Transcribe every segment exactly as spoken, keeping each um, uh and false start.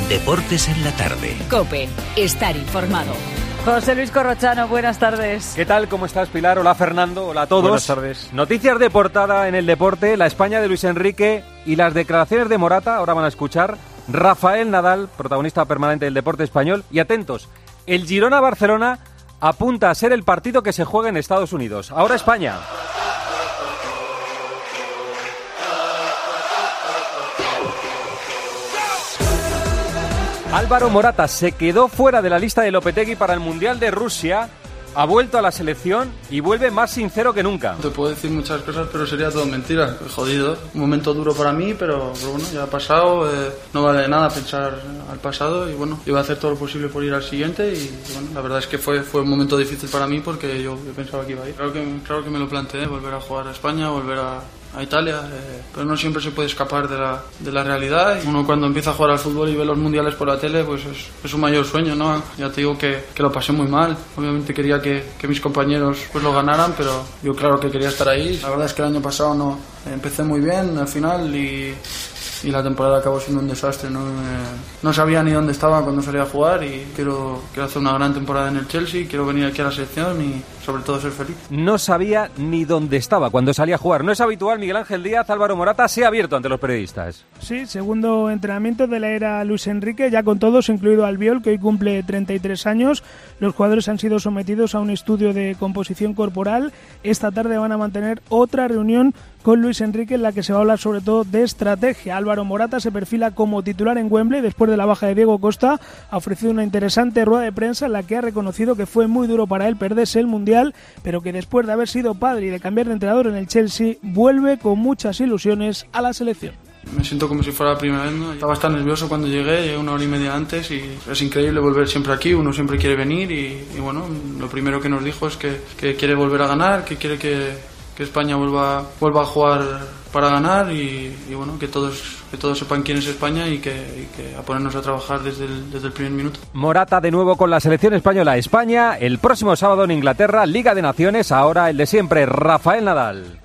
Deportes en la tarde. COPE. Estar informado. José Luis Corrochano, buenas tardes. ¿Qué tal? ¿Cómo estás, Pilar? Hola, Fernando. Hola a todos. Buenas tardes. Noticias de portada en el deporte, la España de Luis Enrique y las declaraciones de Morata. Ahora van a escuchar Rafael Nadal, protagonista permanente del deporte español. Y atentos, el Girona-Barcelona apunta a ser el partido que se juega en Estados Unidos. Ahora España. Álvaro Morata se quedó fuera de la lista de Lopetegui para el Mundial de Rusia, ha vuelto a la selección y vuelve más sincero que nunca. Te puedo decir muchas cosas, pero sería todo mentira. Jodido. Un momento duro para mí, pero, pero bueno, ya ha pasado. Eh, no vale de nada pensar al pasado y bueno, iba a hacer todo lo posible por ir al siguiente y bueno, la verdad es que fue, fue un momento difícil para mí porque yo, yo pensaba que iba a ir. Claro que, claro que me lo planteé, volver a jugar a España, volver a... a Italia, eh, pero no siempre se puede escapar de la, de la realidad. Uno cuando empieza a jugar al fútbol y ve los mundiales por la tele, pues es, es un mayor sueño, ¿no? Ya te digo que, que lo pasé muy mal. Obviamente quería que, que mis compañeros pues lo ganaran, pero yo claro que quería estar ahí. La verdad es que el año pasado no empecé muy bien al final y, y la temporada acabó siendo un desastre, ¿no? Eh, no sabía ni dónde estaba cuando salía a jugar y quiero, quiero hacer una gran temporada en el Chelsea, quiero venir aquí a la selección y sobre todo ser feliz. No sabía ni dónde estaba cuando salía a jugar. No es habitual, Miguel Ángel Díaz, Álvaro Morata se ha abierto ante los periodistas. Sí, segundo entrenamiento de la era Luis Enrique, ya con todos, incluido Albiol, que hoy cumple treinta y tres años. Los jugadores han sido sometidos a un estudio de composición corporal. Esta tarde van a mantener otra reunión con Luis Enrique en la que se va a hablar sobre todo de estrategia. Álvaro Morata se perfila como titular en Wembley después de la baja de Diego Costa. Ha ofrecido una interesante rueda de prensa en la que ha reconocido que fue muy duro para él perderse el Mundial, pero que después de haber sido padre y de cambiar de entrenador en el Chelsea, vuelve con muchas ilusiones a la selección. Me siento como si fuera la primera vez, ¿no? Estaba tan nervioso cuando llegué, llegué una hora y media antes y es increíble volver siempre aquí, uno siempre quiere venir y, y bueno, lo primero que nos dijo es que, que quiere volver a ganar, que quiere que, que España vuelva, vuelva a jugar para ganar y, y bueno, que todos, que todos sepan quién es España y que, y que a ponernos a trabajar desde el, desde el primer minuto. Morata de nuevo con la selección española. España el próximo sábado en Inglaterra, Liga de Naciones, ahora el de siempre, Rafael Nadal.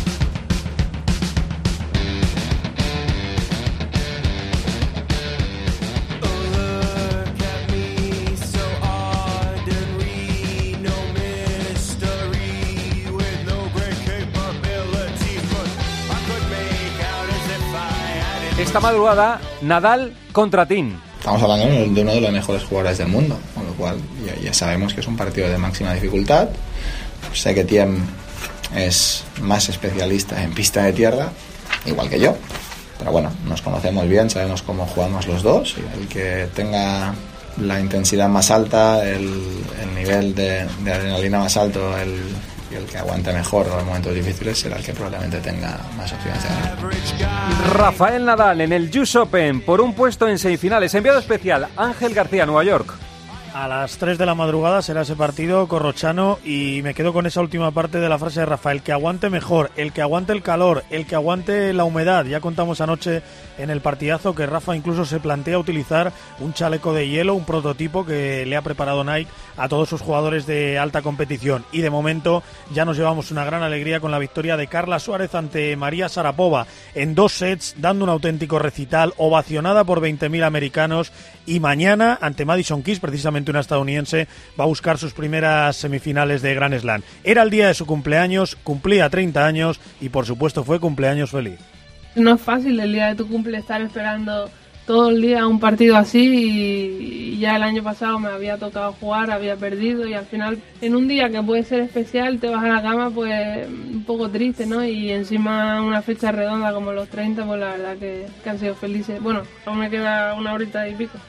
Esta madrugada, Nadal contra Thiem. Estamos hablando de uno de los mejores jugadores del mundo, con lo cual ya, ya sabemos que es un partido de máxima dificultad. Sé que Thiem es más especialista en pista de tierra, igual que yo, pero bueno, nos conocemos bien, sabemos cómo jugamos los dos y el que tenga la intensidad más alta, el, el nivel de, de adrenalina más alto, el y el que aguante mejor en momentos difíciles será el que probablemente tenga más opciones de ganar. Rafael Nadal en el U S Open por un puesto en semifinales. Enviado especial Ángel García, Nueva York. A las tres de la madrugada será ese partido, Corrochano, y me quedo con esa última parte de la frase de Rafael, que aguante mejor, el que aguante el calor, el que aguante la humedad. Ya contamos anoche en el partidazo que Rafa incluso se plantea utilizar un chaleco de hielo, un prototipo que le ha preparado Nike a todos sus jugadores de alta competición. Y de momento ya nos llevamos una gran alegría con la victoria de Carla Suárez ante María Sharapova en dos sets, dando un auténtico recital, ovacionada por veinte mil americanos, y mañana ante Madison Keys, precisamente una estadounidense, va a buscar sus primeras semifinales de Grand Slam. Era el día de su cumpleaños, cumplía treinta años y por supuesto fue cumpleaños feliz. No es fácil el día de tu cumple estar esperando todo el día un partido así y ya el año pasado me había tocado jugar, había perdido y al final en un día que puede ser especial te vas a la cama pues un poco triste, ¿no? Y encima una fecha redonda como los treinta, pues la verdad que, que han sido felices. Bueno, aún me queda una horita y pico.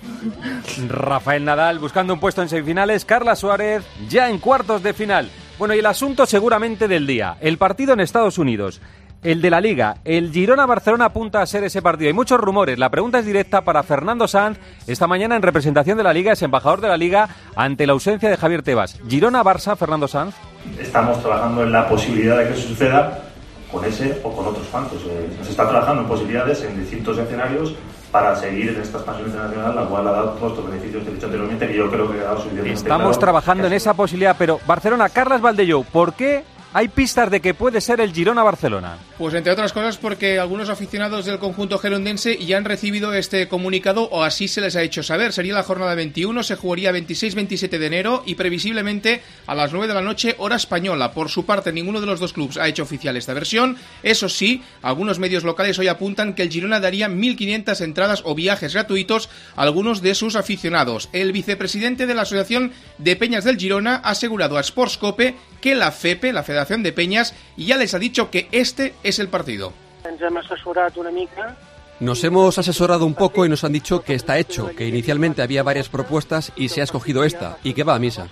Rafael Nadal buscando un puesto en semifinales, Carla Suárez ya en cuartos de final. Bueno, y el asunto seguramente del día, el partido en Estados Unidos, el de la Liga, el Girona-Barcelona apunta a ser ese partido. Hay muchos rumores, la pregunta es directa para Fernando Sanz, esta mañana en representación de la Liga, es embajador de la Liga ante la ausencia de Javier Tebas. Girona-Barça, Fernando Sanz. Estamos trabajando en la posibilidad de que eso suceda con ese o con otros fantos. Se está trabajando en posibilidades en distintos escenarios para seguir en esta expansión internacional, la cual ha dado todos estos beneficios que he dicho anteriormente, que yo creo que ha dado suficientemente. Estamos claro trabajando en esa posibilidad, pero Barcelona, Carles Valdellou, ¿por qué hay pistas de que puede ser el Girona-Barcelona. Pues entre otras cosas porque algunos aficionados del conjunto gerundense ya han recibido este comunicado o así se les ha hecho saber. Sería la jornada veintiuno, se jugaría veintiséis veintisiete de enero y previsiblemente a las nueve de la noche hora española. Por su parte, ninguno de los dos clubes ha hecho oficial esta versión. Eso sí, algunos medios locales hoy apuntan que el Girona daría mil quinientas entradas o viajes gratuitos a algunos de sus aficionados. El vicepresidente de la Asociación de Peñas del Girona ha asegurado a Sportscope que la FEPE, la Federación de Peñas, ya les ha dicho que este es el partido. Nos hemos asesorado un poco y nos han dicho que está hecho, que inicialmente había varias propuestas y se ha escogido esta, y que va a misa.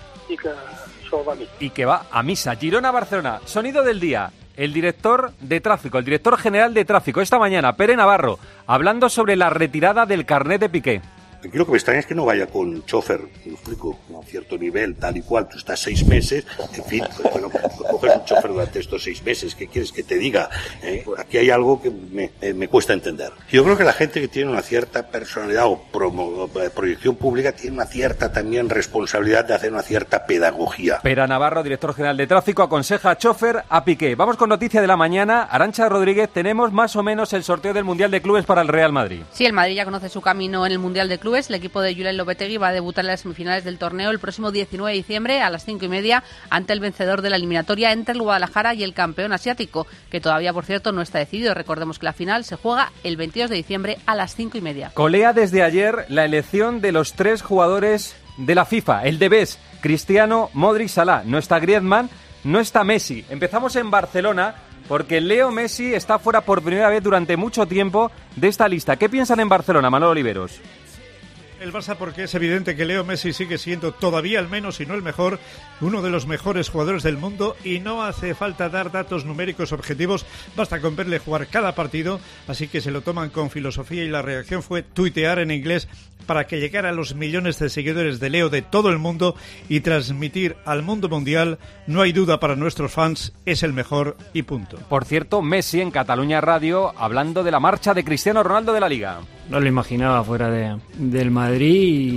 Y que va a misa. Girona-Barcelona, sonido del día. El director de tráfico, el director general de tráfico, esta mañana, Pere Navarro, hablando sobre la retirada del carnet de Piqué. Aquí lo que me extraña es que no vaya con chofer, me explico, a cierto nivel, tal y cual, tú estás seis meses, en fin, pues, bueno, pues coges un chofer durante estos seis meses, ¿qué quieres que te diga? ¿Eh? Aquí hay algo que me, eh, me cuesta entender. Yo creo que la gente que tiene una cierta personalidad o, promo, o proyección pública tiene una cierta también responsabilidad de hacer una cierta pedagogía. Pere Navarro, director general de tráfico, aconseja a chofer a Piqué. Vamos con noticia de la mañana. Arantxa Rodríguez, tenemos más o menos el sorteo del Mundial de Clubes para el Real Madrid. Sí, el Madrid ya conoce su camino en el Mundial de Clubes. El equipo de Julen Lopetegui va a debutar en las semifinales del torneo el próximo diecinueve de diciembre a las cinco y media ante el vencedor de la eliminatoria entre el Guadalajara y el campeón asiático, que todavía, por cierto, no está decidido. Recordemos que la final se juega el veintidós de diciembre a las cinco y media. Colea desde ayer la elección de los tres jugadores de la FIFA, el de Bes, Cristiano, Modric, Salah. No está Griezmann, no está Messi. Empezamos en Barcelona, porque Leo Messi está fuera por primera vez durante mucho tiempo de esta lista. ¿Qué piensan en Barcelona, Manolo Oliveros? El Barça, porque es evidente que Leo Messi sigue siendo todavía al menos, si no el mejor, uno de los mejores jugadores del mundo y no hace falta dar datos numéricos objetivos, basta con verle jugar cada partido, así que se lo toman con filosofía y la reacción fue tuitear en inglés para que llegara a los millones de seguidores de Leo de todo el mundo y transmitir al mundo mundial, no hay duda para nuestros fans, es el mejor y punto. Por cierto, Messi en Cataluña Radio hablando de la marcha de Cristiano Ronaldo de la Liga. No lo imaginaba fuera de, del Madrid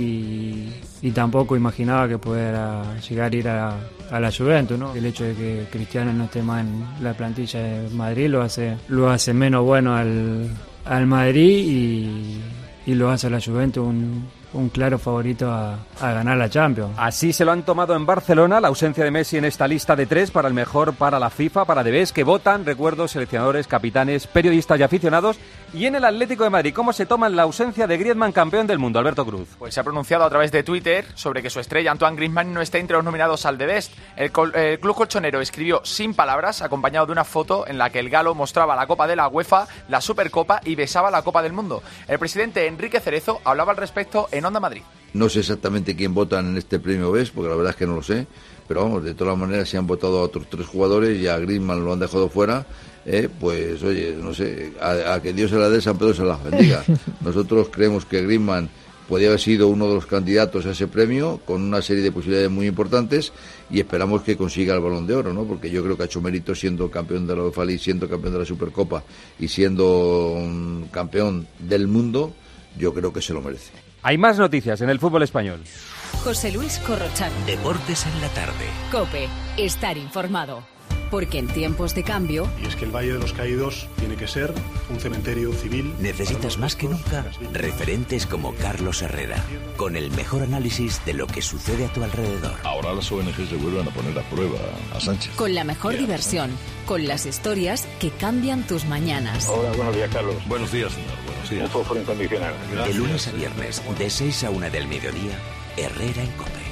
y, y tampoco imaginaba que pudiera llegar a ir a, a la Juventus, ¿no? El hecho de que Cristiano no esté más en la plantilla de Madrid lo hace, lo hace menos bueno al, al Madrid y, y lo hace a la Juventus un, un claro favorito a, a ganar la Champions. Así se lo han tomado en Barcelona, la ausencia de Messi en esta lista de tres para el mejor para la FIFA, para De Bes, que votan, recuerdo, seleccionadores, capitanes, periodistas y aficionados. Y en el Atlético de Madrid, ¿cómo se toman la ausencia de Griezmann, campeón del mundo? Alberto Cruz. Pues se ha pronunciado a través de Twitter sobre que su estrella Antoine Griezmann no está entre los nominados al The Best. El, col- el club colchonero escribió sin palabras, acompañado de una foto en la que el galo mostraba la Copa de la UEFA, la Supercopa y besaba la Copa del Mundo. El presidente Enrique Cerezo hablaba al respecto en Onda Madrid. No sé exactamente quién votan en este premio Best, porque la verdad es que no lo sé, pero vamos, de todas maneras se han votado a otros tres jugadores y a Griezmann lo han dejado fuera. Eh, pues oye, no sé, a, a que Dios se la dé, San Pedro se la bendiga. Nosotros creemos que Griezmann podía haber sido uno de los candidatos a ese premio, con una serie de posibilidades muy importantes, y esperamos que consiga el Balón de Oro, ¿no? Porque yo creo que ha hecho mérito siendo campeón de la UEFA League, siendo campeón de la Supercopa y siendo un campeón del mundo, yo creo que se lo merece. Hay más noticias en el fútbol español. José Luis Corrochano. Deportes en la tarde. COPE. Estar informado. Porque en tiempos de cambio... Y es que el Valle de los Caídos tiene que ser un cementerio civil. Necesitas más que nunca referentes como Carlos Herrera, con el mejor análisis de lo que sucede a tu alrededor. Ahora las O N G se vuelven a poner a prueba a Sánchez. Con la mejor diversión, con las historias que cambian tus mañanas. Hola, buenos días, Carlos. Buenos días, señor. Buenos días. Un fósforo incondicional. De lunes a viernes, de seis a una del mediodía, Herrera en COPE.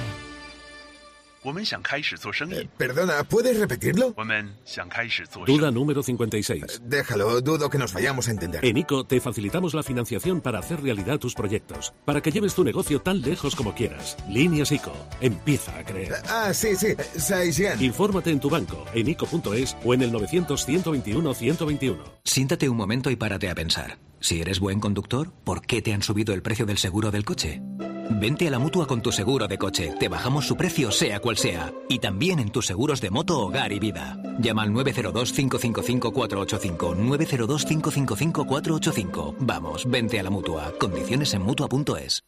Eh, perdona, ¿puedes repetirlo? Duda número cincuenta y seis. Déjalo, dudo que nos vayamos a entender. En ICO te facilitamos la financiación para hacer realidad tus proyectos, para que lleves tu negocio tan lejos como quieras. Líneas ICO. Empieza a creer. Ah, sí, sí. Saisian. Infórmate en tu banco, en ico punto es o en el novecientos, ciento veintiuno, ciento veintiuno. Siéntate un momento y párate a pensar. Si eres buen conductor, ¿por qué te han subido el precio del seguro del coche? Vente a la Mutua con tu seguro de coche. Te bajamos su precio sea cual sea. Y también en tus seguros de moto, hogar y vida. Llama al nueve cero dos, cinco cinco cinco, cuatro ocho cinco. nueve cero dos, cinco cinco cinco, cuatro ocho cinco. Vamos, vente a la Mutua. Condiciones en Mutua punto es.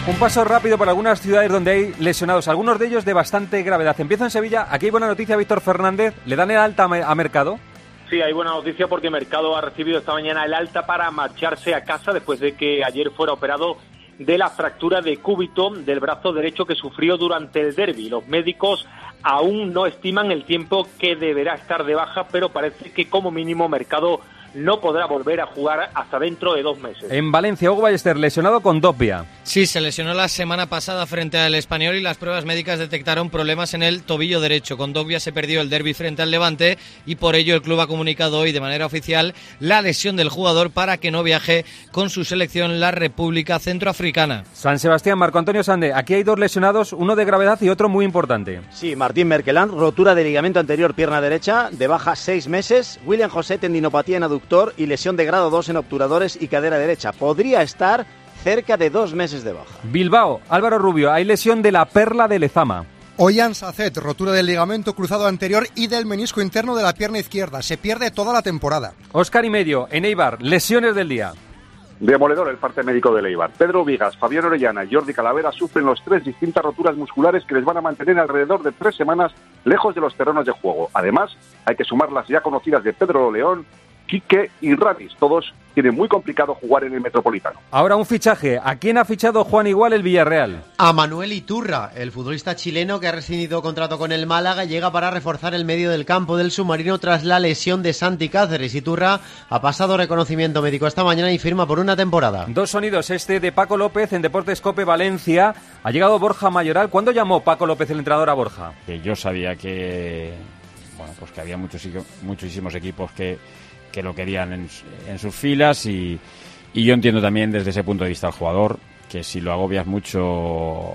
Un paso rápido por algunas ciudades donde hay lesionados, algunos de ellos de bastante gravedad. Empiezo en Sevilla. Aquí hay buena noticia, Víctor Fernández. ¿Le dan el alta a Mercado? Sí, hay buena noticia porque Mercado ha recibido esta mañana el alta para marcharse a casa después de que ayer fuera operado de la fractura de cúbito del brazo derecho que sufrió durante el derbi. Los médicos aún no estiman el tiempo que deberá estar de baja, pero parece que como mínimo Mercado no podrá volver a jugar hasta dentro de dos meses. En Valencia, Hugo Ballester, lesionado con Dobbia. Sí, se lesionó la semana pasada frente al Español y las pruebas médicas detectaron problemas en el tobillo derecho. Con Dobbia se perdió el derbi frente al Levante y por ello el club ha comunicado hoy de manera oficial la lesión del jugador para que no viaje con su selección la República Centroafricana. San Sebastián, Marco Antonio Sande, aquí hay dos lesionados, uno de gravedad y otro muy importante. Sí, Martín Merkelán, rotura de ligamento anterior pierna derecha, de baja seis meses. William José, tendinopatía en aductor y lesión de grado dos en obturadores y cadera derecha. Podría estar cerca de dos meses de baja. Bilbao, Álvaro Rubio, hay lesión de la perla de Lezama. Ollán Sacet, rotura del ligamento cruzado anterior y del menisco interno de la pierna izquierda. Se pierde toda la temporada. Óscar y medio, en Eibar, lesiones del día. Demoledor el parte médico del Eibar. Pedro Vigas, Fabián Orellana y Jordi Calavera sufren los tres distintas roturas musculares que les van a mantener alrededor de tres semanas lejos de los terrenos de juego. Además, hay que sumar las ya conocidas de Pedro León, Quique y Ramis. Todos tienen muy complicado jugar en el Metropolitano. Ahora un fichaje. ¿A quién ha fichado Juan Igual el Villarreal? A Manuel Iturra, el futbolista chileno que ha rescindido contrato con el Málaga, llega para reforzar el medio del campo del submarino tras la lesión de Santi Cáceres. Iturra ha pasado reconocimiento médico esta mañana y firma por una temporada. Dos sonidos, este de Paco López en Deportes Cope Valencia. Ha llegado Borja Mayoral. ¿Cuándo llamó Paco López, el entrenador, a Borja? Que yo sabía que, bueno, pues que había muchos, muchísimos equipos que que lo querían en, en sus filas y, y yo entiendo también desde ese punto de vista al jugador que si lo agobias mucho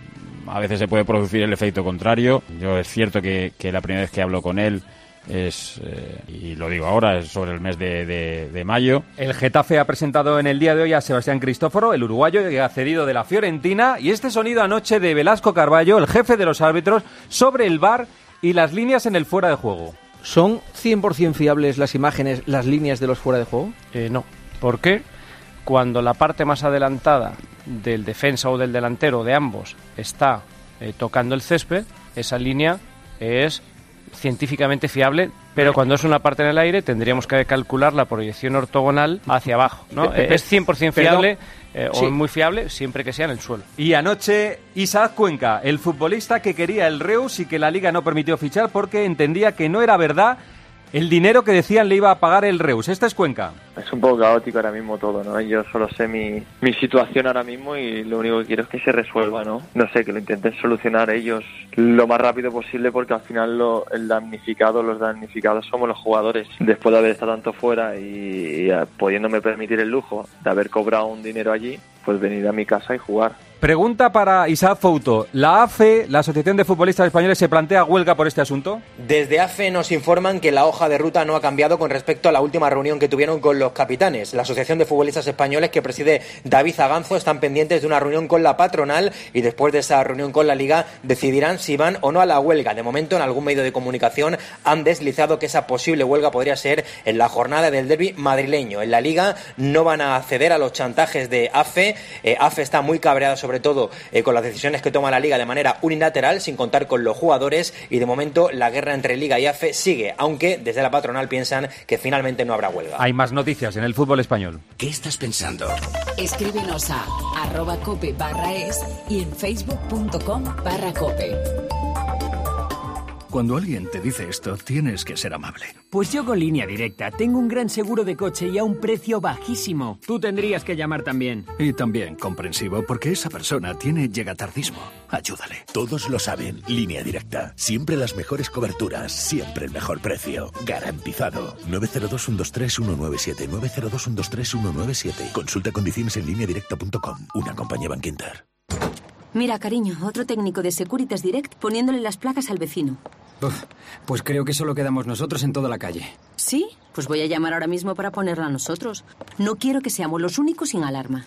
a veces se puede producir el efecto contrario. Yo es cierto que, que la primera vez que hablo con él es, eh, y lo digo ahora, es sobre el mes de, de, de mayo. El Getafe ha presentado en el día de hoy a Sebastián Cristóforo, el uruguayo que ha cedido de la Fiorentina, y este sonido anoche de Velasco Carballo, el jefe de los árbitros, sobre el V A R y las líneas en el fuera de juego. ¿Son cien por ciento fiables las imágenes, las líneas de los fuera de juego? Eh, no. ¿Por qué? Cuando la parte más adelantada del defensa o del delantero, de ambos, está eh, tocando el césped, esa línea es científicamente fiable, pero cuando es una parte en el aire tendríamos que calcular la proyección ortogonal hacia abajo, ¿no? Eh, es cien por ciento fiable eh, sí. o muy fiable siempre que sea en el suelo. Y anoche Isaac Cuenca, el futbolista que quería el Reus y que la Liga no permitió fichar porque entendía que no era verdad el dinero que decían le iba a pagar el Reus. Este es Cuenca. Es un poco caótico ahora mismo todo, ¿no? Yo solo sé mi, mi situación ahora mismo y lo único que quiero es que se resuelva, ¿no? No sé, que lo intenten solucionar ellos lo más rápido posible porque al final lo, el damnificado, los damnificados somos los jugadores. Después de haber estado tanto fuera y, y pudiéndome permitir el lujo de haber cobrado un dinero allí, pues venir a mi casa y jugar. Pregunta para Isaac Fouto. ¿La A F E, la Asociación de Futbolistas Españoles, se plantea huelga por este asunto? Desde A F E nos informan que la hoja de ruta no ha cambiado con respecto a la última reunión que tuvieron con los capitanes. La Asociación de Futbolistas Españoles, que preside David Zaganzo, están pendientes de una reunión con la patronal y después de esa reunión con la Liga decidirán si van o no a la huelga. De momento, en algún medio de comunicación han deslizado que esa posible huelga podría ser en la jornada del derbi madrileño. En la Liga no van a ceder a los chantajes de A F E. Eh, A F E está muy cabreada sobre sobre todo eh, con las decisiones que toma la Liga de manera unilateral, sin contar con los jugadores, y de momento la guerra entre Liga y A F E sigue, aunque desde la patronal piensan que finalmente no habrá huelga. Hay más noticias en el fútbol español. ¿Qué estás pensando? Escríbenos a arroba cope barra es y en facebook punto com barra cope. Cuando alguien te dice esto, tienes que ser amable. Pues yo con Línea Directa tengo un gran seguro de coche y a un precio bajísimo. Tú tendrías que llamar también. Y también comprensivo, porque esa persona tiene llegatardismo. Ayúdale. Todos lo saben. Línea Directa. Siempre las mejores coberturas. Siempre el mejor precio. Garantizado. nueve cero dos, uno dos tres, uno nueve siete. nueve cero dos, uno dos tres, uno nueve siete. Consulta condiciones en línea directa punto com. Una compañía Bankinter. Mira, cariño, otro técnico de Securitas Direct poniéndole las placas al vecino. Uf, pues creo que solo quedamos nosotros en toda la calle. ¿Sí? Pues voy a llamar ahora mismo para ponerla a nosotros. No quiero que seamos los únicos sin alarma.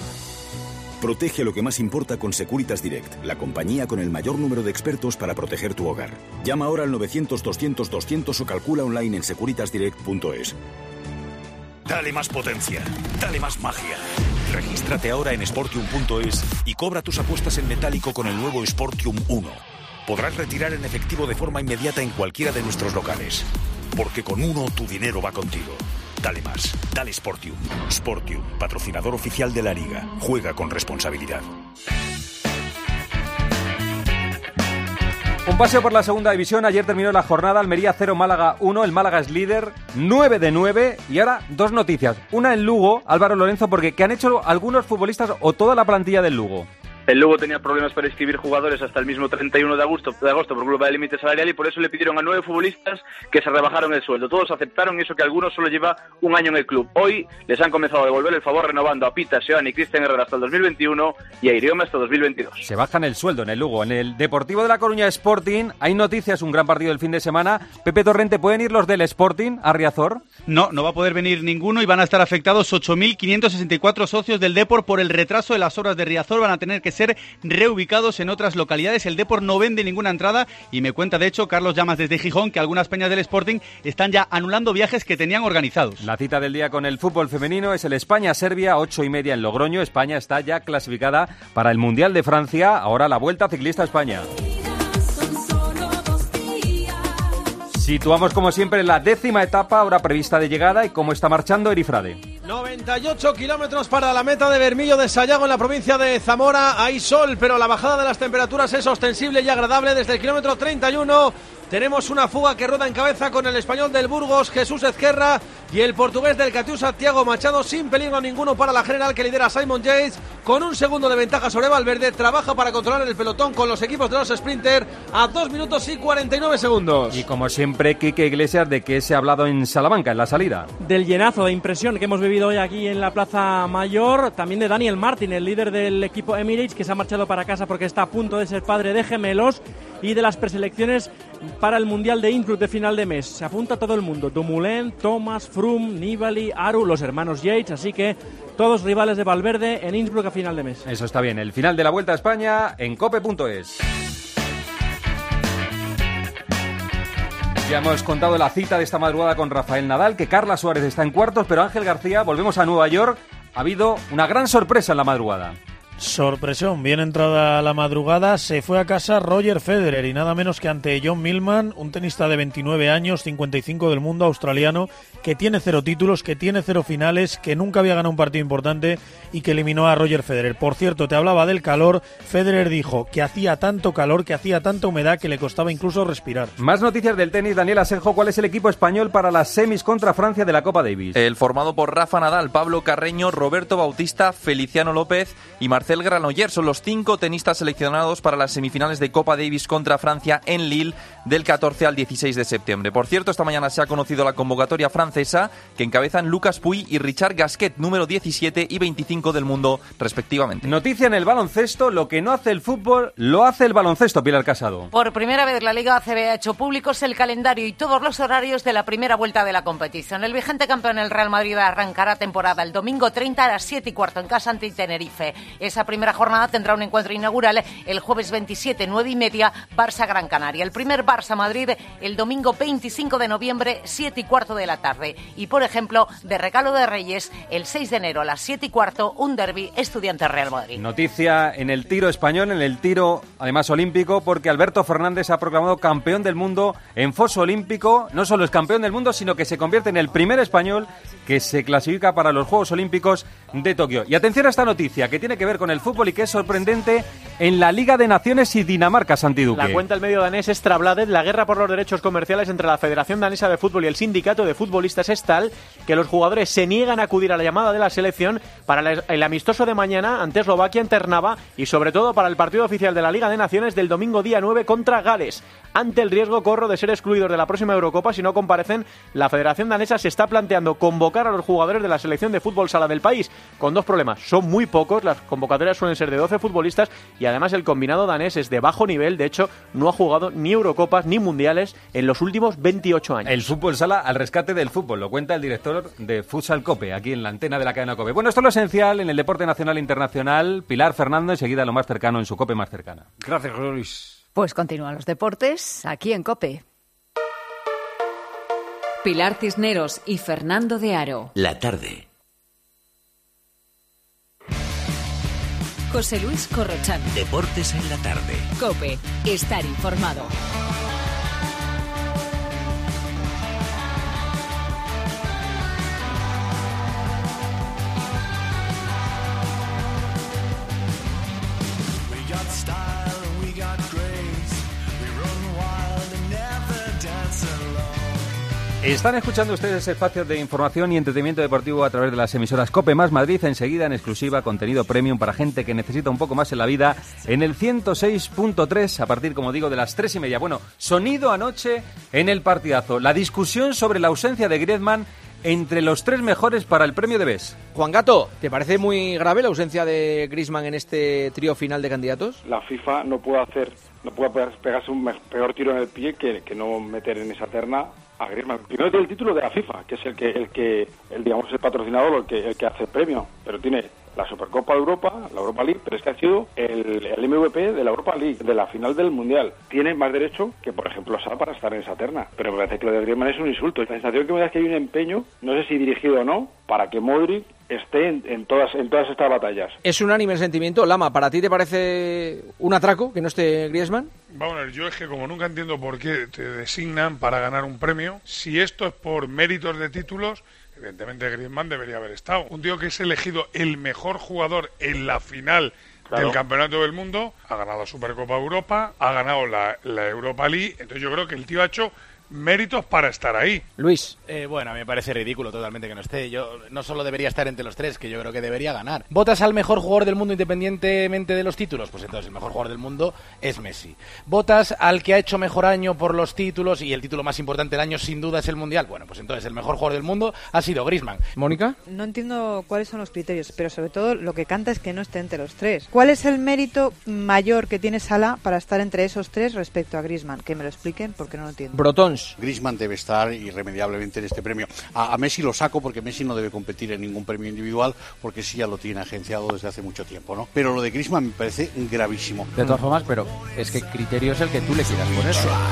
Protege lo que más importa con Securitas Direct, la compañía con el mayor número de expertos para proteger tu hogar. Llama ahora al novecientos, doscientos, doscientos o calcula online en securitas direct punto es. Dale más potencia, dale más magia. Regístrate ahora en sportium punto es y cobra tus apuestas en metálico con el nuevo Sportium uno. Podrás retirar en efectivo de forma inmediata en cualquiera de nuestros locales. Porque con uno tu dinero va contigo. Dale más, dale Sportium. Sportium, patrocinador oficial de la Liga. Juega con responsabilidad. Un paseo por la segunda división. Ayer terminó la jornada. Almería cero, Málaga uno. El Málaga es líder, nueve de nueve. Y ahora dos noticias. Una en Lugo, Álvaro Lorenzo, porque ¿qué han hecho algunos futbolistas o toda la plantilla del Lugo? El Lugo tenía problemas para inscribir jugadores hasta el mismo treinta y uno de agosto, de agosto por culpa del límite salarial y por eso le pidieron a nueve futbolistas que se rebajaron el sueldo. Todos aceptaron y eso que algunos solo lleva un año en el club. Hoy les han comenzado a devolver el favor renovando a Pita, Seoane y Cristian Herrera hasta el dos mil veintiuno y a Irioma hasta dos mil veintidós. Se bajan el sueldo en el Lugo. En el Deportivo de La Coruña Sporting hay noticias, un gran partido del fin de semana. Pepe Torrente, ¿pueden ir los del Sporting a Riazor? No, no va a poder venir ninguno y van a estar afectados ocho mil quinientos sesenta y cuatro socios del Depor por el retraso de las obras de Riazor. Van a tener que ser reubicados ubicados en otras localidades. El Depor no vende ninguna entrada y me cuenta de hecho Carlos Llamas desde Gijón que algunas peñas del Sporting están ya anulando viajes que tenían organizados. La cita del día con el fútbol femenino es el España-Serbia, ocho y media en Logroño. España está ya clasificada para el Mundial de Francia. Ahora la Vuelta Ciclista a España. Situamos como siempre la décima etapa, hora prevista de llegada y cómo está marchando Erifrade. noventa y ocho kilómetros para la meta de Bermillo de Sayago en la provincia de Zamora. Hay sol, pero la bajada de las temperaturas es ostensible y agradable desde el kilómetro treinta y uno. Tenemos una fuga que rueda en cabeza con el español del Burgos, Jesús Ezquerra, y el portugués del Catiusa, Tiago Machado, sin peligro ninguno para la general que lidera Simon Yates, con un segundo de ventaja sobre Valverde. Trabaja para controlar el pelotón con los equipos de los Sprinter a dos minutos y cuarenta y nueve segundos. Y como siempre, Quique Iglesias, ¿de qué se ha hablado en Salamanca, en la salida? Del llenazo de impresión que hemos vivido hoy aquí en la Plaza Mayor, también de Daniel Martin, el líder del equipo Emirates, que se ha marchado para casa porque está a punto de ser padre de gemelos, y de las preselecciones para el Mundial de Innsbruck de final de mes. Se apunta todo el mundo: Dumoulin, Thomas, Froome, Nibali, Aru, los hermanos Yates, así que todos rivales de Valverde en Innsbruck a final de mes. Eso está bien. El final de la Vuelta a España en cope punto es. Ya hemos contado la cita de esta madrugada con Rafael Nadal, que Carla Suárez está en cuartos, pero Ángel García, volvemos a Nueva York. Ha habido una gran sorpresa en la madrugada. Sorpresón, bien entrada la madrugada, se fue a casa Roger Federer y nada menos que ante John Millman, un tenista de veintinueve años, cincuenta y cinco del mundo, australiano, que tiene cero títulos, que tiene cero finales, que nunca había ganado un partido importante y que eliminó a Roger Federer. Por cierto, te hablaba del calor, Federer dijo que hacía tanto calor, que hacía tanta humedad que le costaba incluso respirar. Más noticias del tenis, Daniel Asenjo, ¿cuál es el equipo español para las semis contra Francia de la Copa Davis? El formado por Rafa Nadal, Pablo Carreño, Roberto Bautista, Feliciano López y Marcel Granollers son los cinco tenistas seleccionados para las semifinales de Copa Davis contra Francia en Lille del catorce al dieciséis de septiembre. Por cierto, esta mañana se ha conocido la convocatoria francesa que encabezan Lucas Pouy y Richard Gasquet, número diecisiete y veinticinco del mundo respectivamente. Noticia en el baloncesto: lo que no hace el fútbol lo hace el baloncesto, Pilar Casado. Por primera vez la Liga A C B ha hecho públicos el calendario y todos los horarios de la primera vuelta de la competición. El vigente campeón, el Real Madrid, arrancará temporada el domingo treinta a las siete y cuarto en casa ante Tenerife. Esa primera jornada tendrá un encuentro inaugural el jueves veintisiete, nueve y media, Barça-Gran Canaria. El primer Barça-Madrid el domingo veinticinco de noviembre, siete y cuarto de la tarde. Y, por ejemplo, de regalo de Reyes, el seis de enero a las siete y cuarto, un derbi Estudiantes-Real Madrid. Noticia en el tiro español, en el tiro además olímpico, porque Alberto Fernández ha proclamado campeón del mundo en foso olímpico. No solo es campeón del mundo, sino que se convierte en el primer español que se clasifica para los Juegos Olímpicos de Tokio. Y atención a esta noticia, que tiene que ver con el fútbol y que es sorprendente en la Liga de Naciones y Dinamarca, Santi Duque. La cuenta el medio danés Ekstrabladet: la guerra por los derechos comerciales entre la Federación Danesa de Fútbol y el Sindicato de Futbolistas es tal que los jugadores se niegan a acudir a la llamada de la selección para el amistoso de mañana ante Eslovaquia en Trnava y sobre todo para el partido oficial de la Liga de Naciones del domingo día nueve contra Gales. Ante el riesgo corro de ser excluidos de la próxima Eurocopa si no comparecen, la Federación Danesa se está planteando convocar a los jugadores de la selección de fútbol sala del país, con dos problemas: son muy pocos, las convocatorias suelen ser de doce futbolistas y además el combinado danés es de bajo nivel. De hecho, no ha jugado ni Eurocopas ni Mundiales en los últimos veintiocho años. El fútbol sala al rescate del fútbol, lo cuenta el director de Futsal Cope, aquí en la antena de la cadena Cope. Bueno, esto es lo esencial en el deporte nacional e internacional. Pilar Fernando, enseguida lo más cercano en su Cope más cercana. Gracias, José Luis. Pues continúan los deportes aquí en COPE. Pilar Cisneros y Fernando de Aro. La tarde. José Luis Corrochano. Deportes en la tarde. COPE. Estar informado. Están escuchando ustedes espacios de información y entretenimiento deportivo a través de las emisoras COPE más Madrid, enseguida en exclusiva, contenido premium para gente que necesita un poco más en la vida, en el ciento seis punto tres, a partir, como digo, de las tres y media. Bueno, sonido anoche en el partidazo, la discusión sobre la ausencia de Griezmann entre los tres mejores para el premio de Best. Juan Gato, ¿te parece muy grave la ausencia de Griezmann en este trío final de candidatos? La FIFA no puede hacer, no puede pegarse un peor tiro en el pie que, que no meter en esa terna a Griezmann. Primero tiene el título de la FIFA, que es el que, el que, el digamos el patrocinador, el que, el que hace el premio, pero tiene la Supercopa de Europa, la Europa League, pero es que ha sido el, el M V P de la Europa League, de la final del Mundial. Tiene más derecho que, por ejemplo, Sá para estar en esa terna. Pero me parece que lo de Griezmann es un insulto. La sensación que me da es que hay un empeño, no sé si dirigido o no, para que Modric esté en, en todas en todas estas batallas. Es unánime el sentimiento. Lama, ¿para ti te parece un atraco que no esté Griezmann? Vamos a ver, yo es que como nunca entiendo por qué te designan para ganar un premio, si esto es por méritos de títulos, evidentemente Griezmann debería haber estado. Un tío que es elegido el mejor jugador en la final claro. del Campeonato del Mundo, ha ganado la Supercopa Europa, ha ganado la, la Europa League, entonces yo creo que el tío ha hecho méritos para estar ahí. Luis. Eh, bueno, a mí me parece ridículo totalmente que no esté. Yo no solo debería estar entre los tres, que yo creo que debería ganar. ¿Votas al mejor jugador del mundo independientemente de los títulos? Pues entonces el mejor jugador del mundo es Messi. ¿Votas al que ha hecho mejor año por los títulos y el título más importante del año sin duda es el Mundial? Bueno, pues entonces el mejor jugador del mundo ha sido Griezmann. ¿Mónica? No entiendo cuáles son los criterios, pero sobre todo lo que canta es que no esté entre los tres. ¿Cuál es el mérito mayor que tiene Salah para estar entre esos tres respecto a Griezmann? Que me lo expliquen porque no lo entiendo. Brotons. Griezmann debe estar irremediablemente en este premio. A, a Messi lo saco porque Messi no debe competir en ningún premio individual porque sí ya lo tiene agenciado desde hace mucho tiempo, ¿no? Pero lo de Griezmann me parece gravísimo. De todas formas, pero es que criterio es el que tú le quieras poner.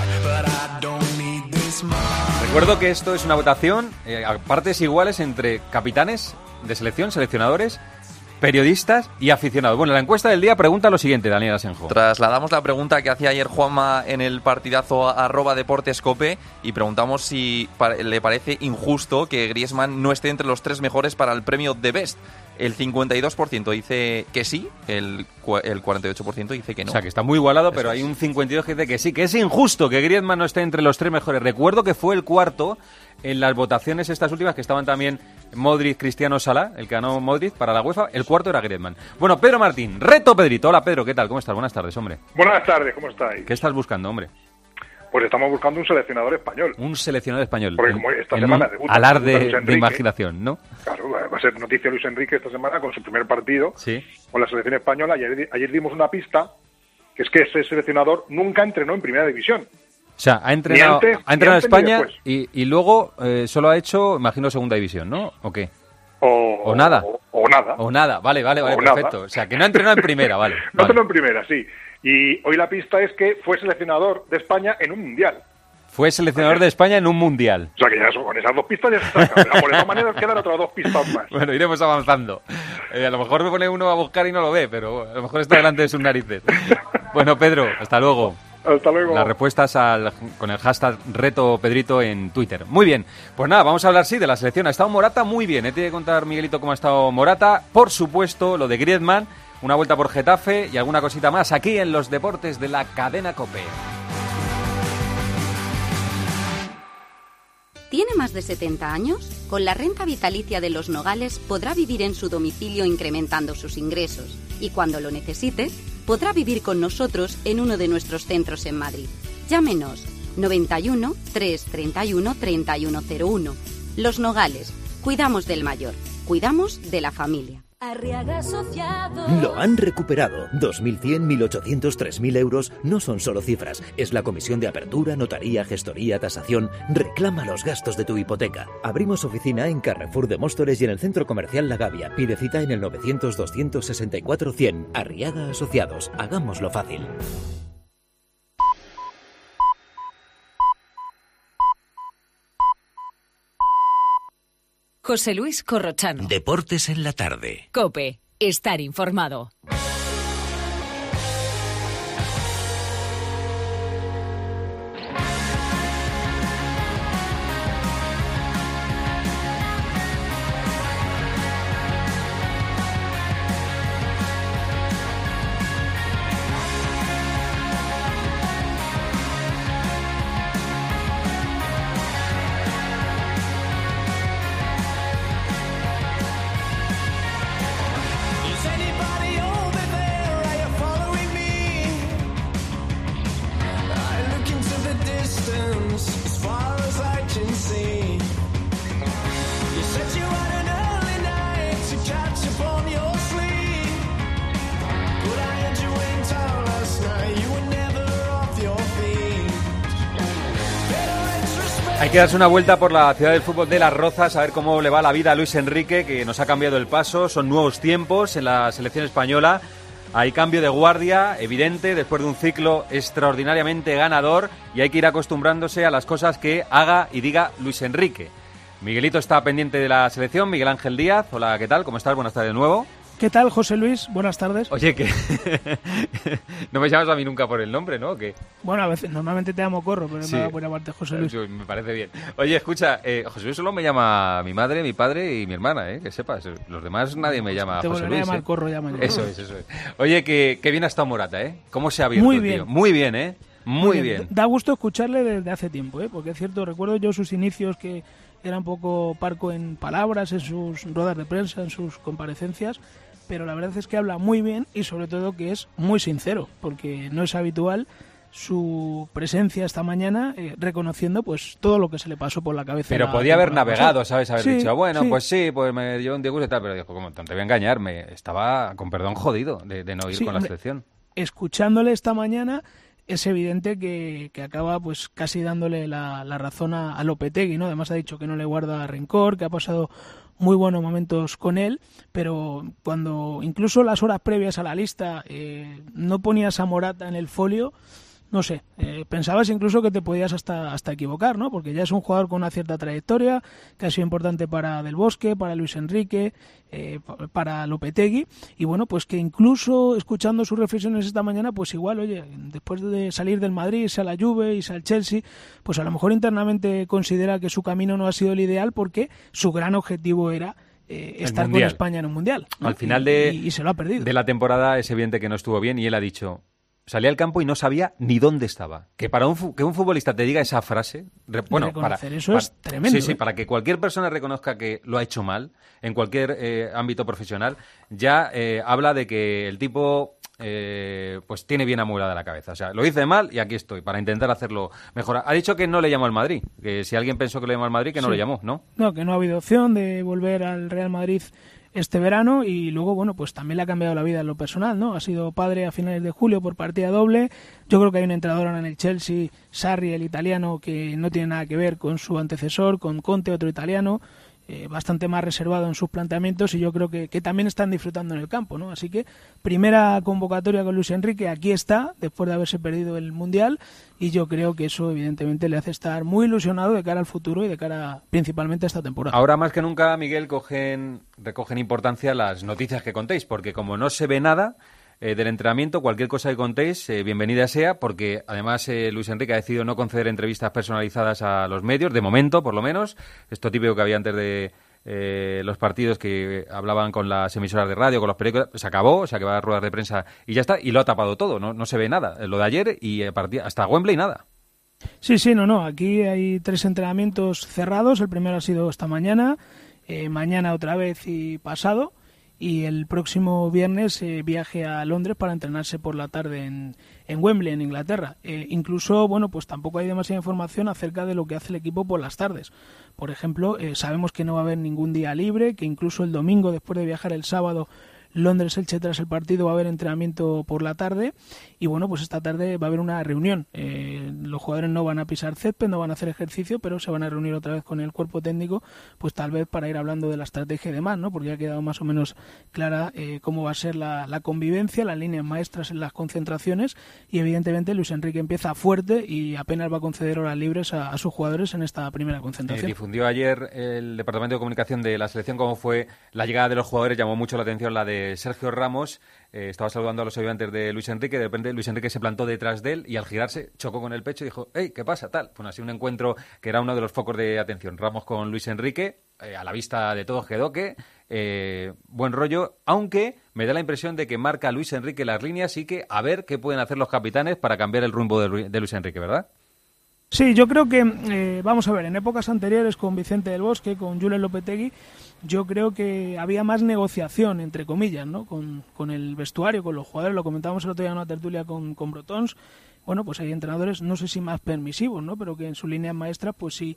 Recuerdo que esto es una votación eh, a partes iguales entre capitanes de selección, seleccionadores, periodistas y aficionados. Bueno, la encuesta del día pregunta lo siguiente, Daniel Asenjo. Trasladamos la pregunta que hacía ayer Juanma en el partidazo arroba deportescope y preguntamos si le parece injusto que Griezmann no esté entre los tres mejores para el premio de Best. El cincuenta y dos por ciento dice que sí, el, el cuarenta y ocho por ciento dice que no. O sea, que está muy igualado, pero hay un cincuenta y dos por ciento que dice que sí, que es injusto que Griezmann no esté entre los tres mejores. Recuerdo que fue el cuarto en las votaciones estas últimas, que estaban también Modric, Cristiano, Salah, el que ganó Modric para la UEFA, el cuarto era Griezmann. Bueno, Pedro Martín, reto Pedrito. Hola Pedro, ¿qué tal? ¿Cómo estás? Buenas tardes, hombre. Buenas tardes, ¿cómo estáis? ¿Qué estás buscando, hombre? Pues estamos buscando un seleccionador español. Un seleccionador español. Porque como esta semana debuta, alarde debuta Luis Enrique, de imaginación, ¿no? Claro, va a ser noticia Luis Enrique esta semana con su primer partido sí. con la selección española. Ayer, ayer dimos una pista, que es que ese seleccionador nunca entrenó en Primera División. O sea, ha entrenado, antes, ha entrenado en España y, y, y luego eh, solo ha hecho, imagino, Segunda División, ¿no? ¿O qué? O, o nada. O, o nada. O nada, vale, vale, vale, o perfecto. Nada. O sea, que no ha entrenado en Primera, vale. no vale. entrenó en Primera, sí. Y hoy la pista es que fue seleccionador de España en un Mundial. Fue seleccionador de España en un Mundial. O sea, que ya con esas dos pistas ya se está. Por esa manera quedan otras dos pistas más. Bueno, iremos avanzando. Eh, a lo mejor me pone uno a buscar y no lo ve, pero a lo mejor está delante de sus narices. Bueno, Pedro, hasta luego. Hasta luego. Las respuestas al, con el hashtag Reto Pedrito en Twitter. Muy bien. Pues nada, vamos a hablar, sí, de la selección. Ha estado Morata muy bien. ¿eh? Tiene que contar, Miguelito, cómo ha estado Morata. Por supuesto, lo de Griezmann, una vuelta por Getafe y alguna cosita más aquí en los deportes de la cadena COPE. ¿Tiene más de setenta años? Con la renta vitalicia de Los Nogales podrá vivir en su domicilio incrementando sus ingresos y cuando lo necesite, podrá vivir con nosotros en uno de nuestros centros en Madrid. Llámenos noventa y uno, trescientos treinta y uno, treinta y uno cero uno. Los Nogales. Cuidamos del mayor. Cuidamos de la familia. Arriaga Asociados. Lo han recuperado. dos mil cien, mil ochocientos, tres mil euros no son solo cifras. Es la comisión de apertura, notaría, gestoría, tasación. Reclama los gastos de tu hipoteca. Abrimos oficina en Carrefour de Móstoles y en el Centro Comercial La Gavia. Pide cita en el novecientos, doscientos sesenta y cuatro, cien. Arriaga Asociados. Hagámoslo fácil. José Luis Corrochano. Deportes en la tarde. COPE. Estar informado. Hay que darse una vuelta por la ciudad del fútbol de Las Rozas a ver cómo le va la vida a Luis Enrique, que nos ha cambiado el paso. Son nuevos tiempos en la selección española. Hay cambio de guardia evidente después de un ciclo extraordinariamente ganador y hay que ir acostumbrándose a las cosas que haga y diga Luis Enrique. Miguelito está pendiente de la selección. Miguel Ángel Díaz, hola, ¿qué tal? ¿Cómo estás? Buenas tardes de nuevo. ¿Qué tal, José Luis? Buenas tardes. Oye, que no me llamas a mí nunca por el nombre, ¿no? ¿Qué? Bueno, a veces, normalmente te llamo Corro, pero sí. Me da por llamarte José Luis. Me parece bien. Oye, escucha, eh, José Luis solo me llama mi madre, mi padre y mi hermana, ¿eh? Que sepas. Los demás nadie me llama te José Luis. Te a llamar ¿eh? Corro, llámale. Eso es, eso es. Oye, que, que bien ha estado Morata, ¿eh? ¿Cómo se ha abierto Muy el bien. tío? Muy bien, ¿eh? Muy, Muy bien. bien. Da gusto escucharle desde hace tiempo, ¿eh? Porque es cierto, recuerdo yo sus inicios que era un poco parco en palabras, en sus ruedas de prensa, en sus comparecencias, pero la verdad es que habla muy bien y sobre todo que es muy sincero, porque no es habitual su presencia esta mañana eh, reconociendo pues todo lo que se le pasó por la cabeza. Pero podía haber navegado, pasada. ¿Sabes? Haber sí, dicho, bueno, sí. pues sí, pues me dio un disgusto y tal, pero dijo, como te voy a engañar, me estaba, con perdón, jodido de, de no ir sí, con la selección. Escuchándole esta mañana es evidente que, que acaba pues casi dándole la, la razón a, a Lopetegui, ¿no? Además ha dicho que no le guarda rencor, que ha pasado muy buenos momentos con él, pero cuando incluso las horas previas a la lista eh, no ponías a Morata en el folio, no sé, eh, pensabas incluso que te podías hasta hasta equivocar, ¿no? Porque ya es un jugador con una cierta trayectoria, que ha sido importante para Del Bosque, para Luis Enrique, eh, para Lopetegui, y bueno, pues que incluso escuchando sus reflexiones esta mañana, pues igual, oye, después de salir del Madrid, irse a la Juve, irse al Chelsea, pues a lo mejor internamente considera que su camino no ha sido el ideal porque su gran objetivo era Eh, estar con España en un mundial, ¿no? Al final de, y, y se lo ha perdido. de la temporada es evidente que no estuvo bien y él ha dicho, salía al campo y no sabía ni dónde estaba. Que para un, que un futbolista te diga esa frase, re, bueno, para eso para, es tremendo. Sí, sí, ¿eh? para que cualquier persona reconozca que lo ha hecho mal en cualquier eh, ámbito profesional, ya eh, habla de que el tipo Eh, pues tiene bien amueblada la cabeza. O sea, lo hice mal y aquí estoy para intentar hacerlo mejor. Ha dicho que no le llamó al Madrid, que si alguien pensó que le llamó al Madrid, que no sí. le llamó, ¿no? No, que no ha habido opción de volver al Real Madrid este verano y luego, bueno, pues también le ha cambiado la vida en lo personal, ¿no? Ha sido padre a finales de julio por partida doble. Yo creo que hay un entrenador ahora en el Chelsea, Sarri, el italiano, que no tiene nada que ver con su antecesor, con Conte, otro italiano, Eh, bastante más reservado en sus planteamientos y yo creo que, que también están disfrutando en el campo, ¿no? Así que primera convocatoria con Luis Enrique, aquí está, después de haberse perdido el Mundial y yo creo que eso evidentemente le hace estar muy ilusionado de cara al futuro y de cara principalmente a esta temporada. Ahora más que nunca, Miguel, cogen, recogen importancia las noticias que contéis, porque como no se ve nada Eh, del entrenamiento, cualquier cosa que contéis, eh, bienvenida sea, porque además eh, Luis Enrique ha decidido no conceder entrevistas personalizadas a los medios, de momento, por lo menos. Esto típico que había antes de eh, los partidos que hablaban con las emisoras de radio, con los periódicos, se acabó, se acabó a ruedas de prensa y ya está, y lo ha tapado todo, no, no se ve nada. Lo de ayer y a partir, hasta Wembley nada. Sí, sí, no, no, aquí hay tres entrenamientos cerrados, el primero ha sido esta mañana, eh, mañana otra vez y pasado, y el próximo viernes eh, viaje a Londres para entrenarse por la tarde en, en Wembley, en Inglaterra. Eh, incluso, bueno, pues tampoco hay demasiada información acerca de lo que hace el equipo por las tardes. Por ejemplo, eh, sabemos que no va a haber ningún día libre, que incluso el domingo, después de viajar el sábado, Londres-Elche tras el partido va a haber entrenamiento por la tarde y bueno, pues esta tarde va a haber una reunión. Eh, los jugadores no van a pisar césped, no van a hacer ejercicio, pero se van a reunir otra vez con el cuerpo técnico, pues tal vez para ir hablando de la estrategia y demás, ¿no? Porque ya ha quedado más o menos clara eh, cómo va a ser la, la convivencia, las líneas maestras en las concentraciones y evidentemente Luis Enrique empieza fuerte y apenas va a conceder horas libres a, a sus jugadores en esta primera concentración. Eh, difundió ayer el Departamento de Comunicación de la selección cómo fue la llegada de los jugadores, llamó mucho la atención la de Sergio Ramos, eh, estaba saludando a los ayudantes de Luis Enrique, de repente Luis Enrique se plantó detrás de él y al girarse chocó con el pecho y dijo, hey, ¿qué pasa? Tal. Bueno, así un encuentro que era uno de los focos de atención. Ramos con Luis Enrique, eh, a la vista de todos quedó que eh, buen rollo, aunque me da la impresión de que marca Luis Enrique las líneas y que a ver qué pueden hacer los capitanes para cambiar el rumbo de, de Luis Enrique, ¿verdad? Sí, yo creo que, eh, vamos a ver, en épocas anteriores con Vicente del Bosque, con Julen Lopetegui, yo creo que había más negociación, entre comillas, ¿no? Con, con el vestuario, con los jugadores, lo comentábamos el otro día en una tertulia con, con Brotons. Bueno, pues hay entrenadores, no sé si más permisivos, ¿no? Pero que en sus líneas maestras, pues sí,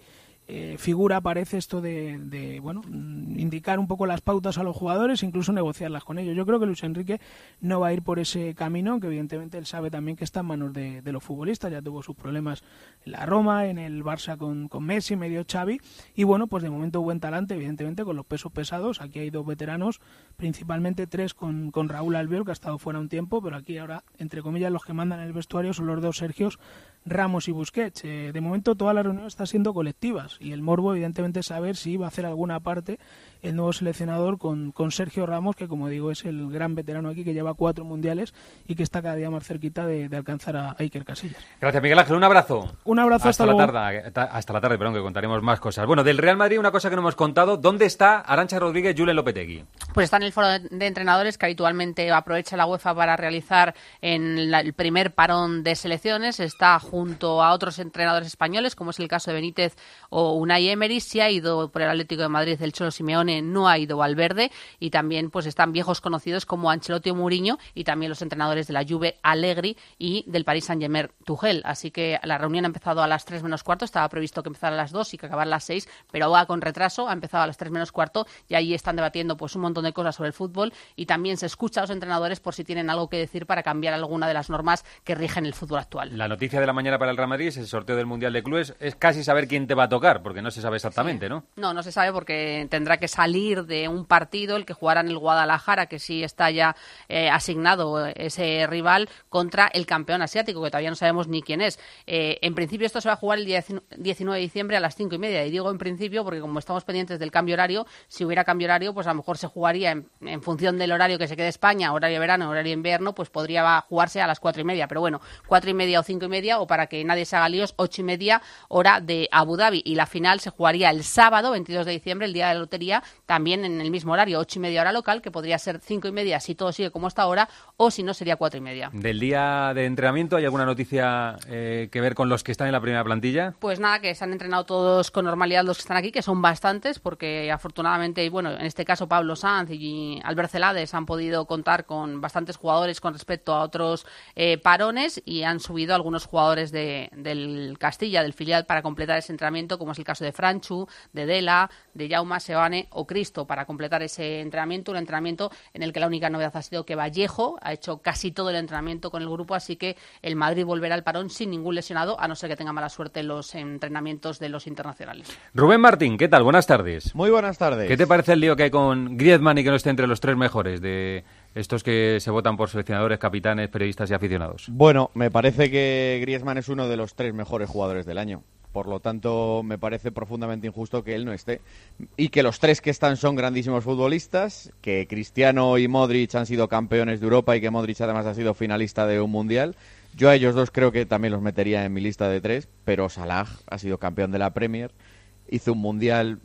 eh, figura aparece esto de, de, bueno, indicar un poco las pautas a los jugadores, incluso negociarlas con ellos. Yo creo que Luis Enrique no va a ir por ese camino, que evidentemente él sabe también que está en manos de, de los futbolistas. Ya tuvo sus problemas en la Roma, en el Barça con, con Messi, medio Xavi, y bueno, pues de momento buen talante, evidentemente, con los pesos pesados. Aquí hay dos veteranos, principalmente tres con, con Raúl Albiol, que ha estado fuera un tiempo, pero aquí ahora, entre comillas, los que mandan en el vestuario son los dos Sergios, Ramos y Busquets. Eh, de momento toda la reunión está siendo colectivas y el morbo evidentemente es saber si va a hacer alguna parte el nuevo seleccionador con, con Sergio Ramos, que como digo es el gran veterano aquí, que lleva cuatro mundiales y que está cada día más cerquita de, de alcanzar a Iker Casillas. Gracias, Miguel Ángel, un abrazo. Un abrazo, hasta, hasta la luego. tarde, hasta la tarde, perdón, que contaremos más cosas. Bueno, del Real Madrid una cosa que no hemos contado, ¿dónde está Arantxa Rodríguez, Julen Lopetegui? Pues está en el foro de entrenadores que habitualmente aprovecha la UEFA para realizar en la, el primer parón de selecciones. Está junto a otros entrenadores españoles, como es el caso de Benítez o Unai Emery. Sí ha ido por el Atlético de Madrid el Cholo Simeone, no ha ido Valverde, y también pues están viejos conocidos como Ancelotti o Mourinho, y también los entrenadores de la Juve, Allegri, y del Paris Saint-Germain, Tuchel. Así que la reunión ha empezado a las tres menos cuarto, estaba previsto que empezara a las dos y que acabara a las seis, pero va con retraso, ha empezado a las tres menos cuarto, y ahí están debatiendo pues un montón de cosas sobre el fútbol, y también se escucha a los entrenadores por si tienen algo que decir para cambiar alguna de las normas que rigen el fútbol actual. La noticia de la mañana para el Real Madrid es el sorteo del Mundial de Clubes. Es casi saber quién te va a tocar, porque no se sabe exactamente, sí. ¿no? No, no se sabe porque tendrá que salir de un partido, el que jugará en el Guadalajara, que sí está ya eh, asignado ese rival, contra el campeón asiático, que todavía no sabemos ni quién es. Eh, en principio esto se va a jugar el día diecinueve de diciembre a las cinco y media, y digo en principio porque como estamos pendientes del cambio horario, si hubiera cambio horario, pues a lo mejor se jugaría en, en función del horario que se quede España, horario de verano, horario de invierno, pues podría jugarse a las cuatro y media, pero bueno, cuatro y media o cinco y media, o para que nadie se haga líos, ocho y media hora de Abu Dhabi, y la final se jugaría el sábado veintidós de diciembre, el día de la lotería, también en el mismo horario, ocho y media hora local, que podría ser cinco y media si todo sigue como hasta ahora, o si no sería cuatro y media. Del día de entrenamiento, ¿hay alguna noticia eh, que ver con los que están en la primera plantilla? Pues nada, que se han entrenado todos con normalidad los que están aquí, que son bastantes, porque afortunadamente, bueno, en este caso Pablo Sanz y Albert Celades han podido contar con bastantes jugadores con respecto a otros eh, parones, y han subido algunos jugadores de, del Castilla, del filial, para completar ese entrenamiento, como es el caso de Franchu, de Dela, de Jaume, Sebane o Cristo, para completar ese entrenamiento, un entrenamiento en el que la única novedad ha sido que Vallejo ha hecho casi todo el entrenamiento con el grupo, así que el Madrid volverá al parón sin ningún lesionado, a no ser que tenga mala suerte en los entrenamientos de los internacionales. Rubén Martín, ¿qué tal? Buenas tardes. Muy buenas tardes. ¿Qué te parece el lío que hay con Griezmann y que no esté entre los tres mejores de estos que se votan por seleccionadores, capitanes, periodistas y aficionados? Bueno, me parece que Griezmann es uno de los tres mejores jugadores del año. Por lo tanto, me parece profundamente injusto que él no esté. Y que los tres que están son grandísimos futbolistas, que Cristiano y Modric han sido campeones de Europa y que Modric además ha sido finalista de un Mundial. Yo a ellos dos creo que también los metería en mi lista de tres, pero Salah ha sido campeón de la Premier, hizo un Mundial...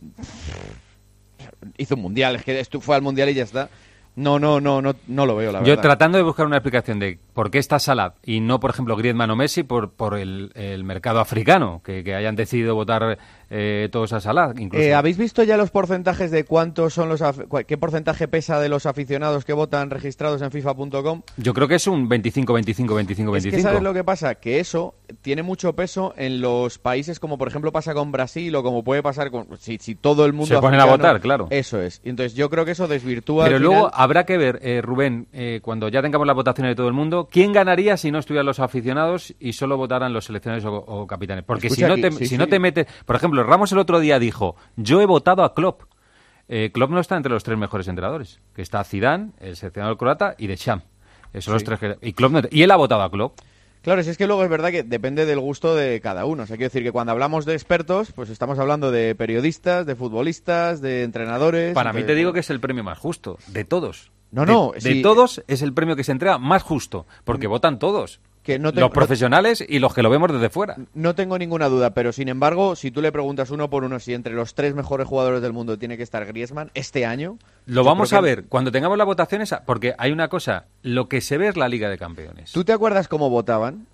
Hizo un Mundial, es que fue al Mundial y ya está. No, no, no, no, no lo veo, la verdad. Yo tratando de buscar una explicación de por qué está Salah y no, por ejemplo, Griezmann o Messi, por, por el, el mercado africano, que, que hayan decidido votar eh, todos a Salah. Incluso. Eh, ¿Habéis visto ya los porcentajes de cuántos son los af- qué porcentaje pesa de los aficionados que votan registrados en FIFA punto com? Yo creo que es un veinticinco, veinticinco, veinticinco, veinticinco. Es que ¿sabes lo que pasa? Que eso tiene mucho peso en los países como por ejemplo pasa con Brasil o como puede pasar con... Si, si todo el mundo... Se ponen a votar, claro. Eso es. Y entonces yo creo que eso desvirtúa... Pero al luego final... habrá que ver, eh, Rubén, eh, cuando ya tengamos las votaciones de todo el mundo, ¿quién ganaría si no estuvieran los aficionados y solo votaran los seleccionadores o, o capitanes? Porque Escucha si no aquí, te, sí, si sí. no te metes... Por ejemplo, Ramos el otro día dijo, yo he votado a Klopp. Eh, Klopp no está entre los tres mejores entrenadores, que está Zidane, el seleccionador croata y Deschamps. Esos son Sí. los tres que... Y, Klopp no... y él ha votado a Klopp. Claro, si es que luego es verdad que depende del gusto de cada uno. O sea, quiero decir que cuando hablamos de expertos, pues estamos hablando de periodistas, de futbolistas, de entrenadores... Para mí entonces, te digo que es el premio más justo, de todos. No, no, De, sí. de todos es el premio que se entrega más justo, porque votan todos. Que no te- los profesionales y los que lo vemos desde fuera. No tengo ninguna duda, pero sin embargo, si tú le preguntas uno por uno si entre los tres mejores jugadores del mundo tiene que estar Griezmann este año... Lo yo vamos creo a que- ver cuando tengamos las votaciones, porque hay una cosa, lo que se ve es la Liga de Campeones. ¿Tú te acuerdas cómo votaban?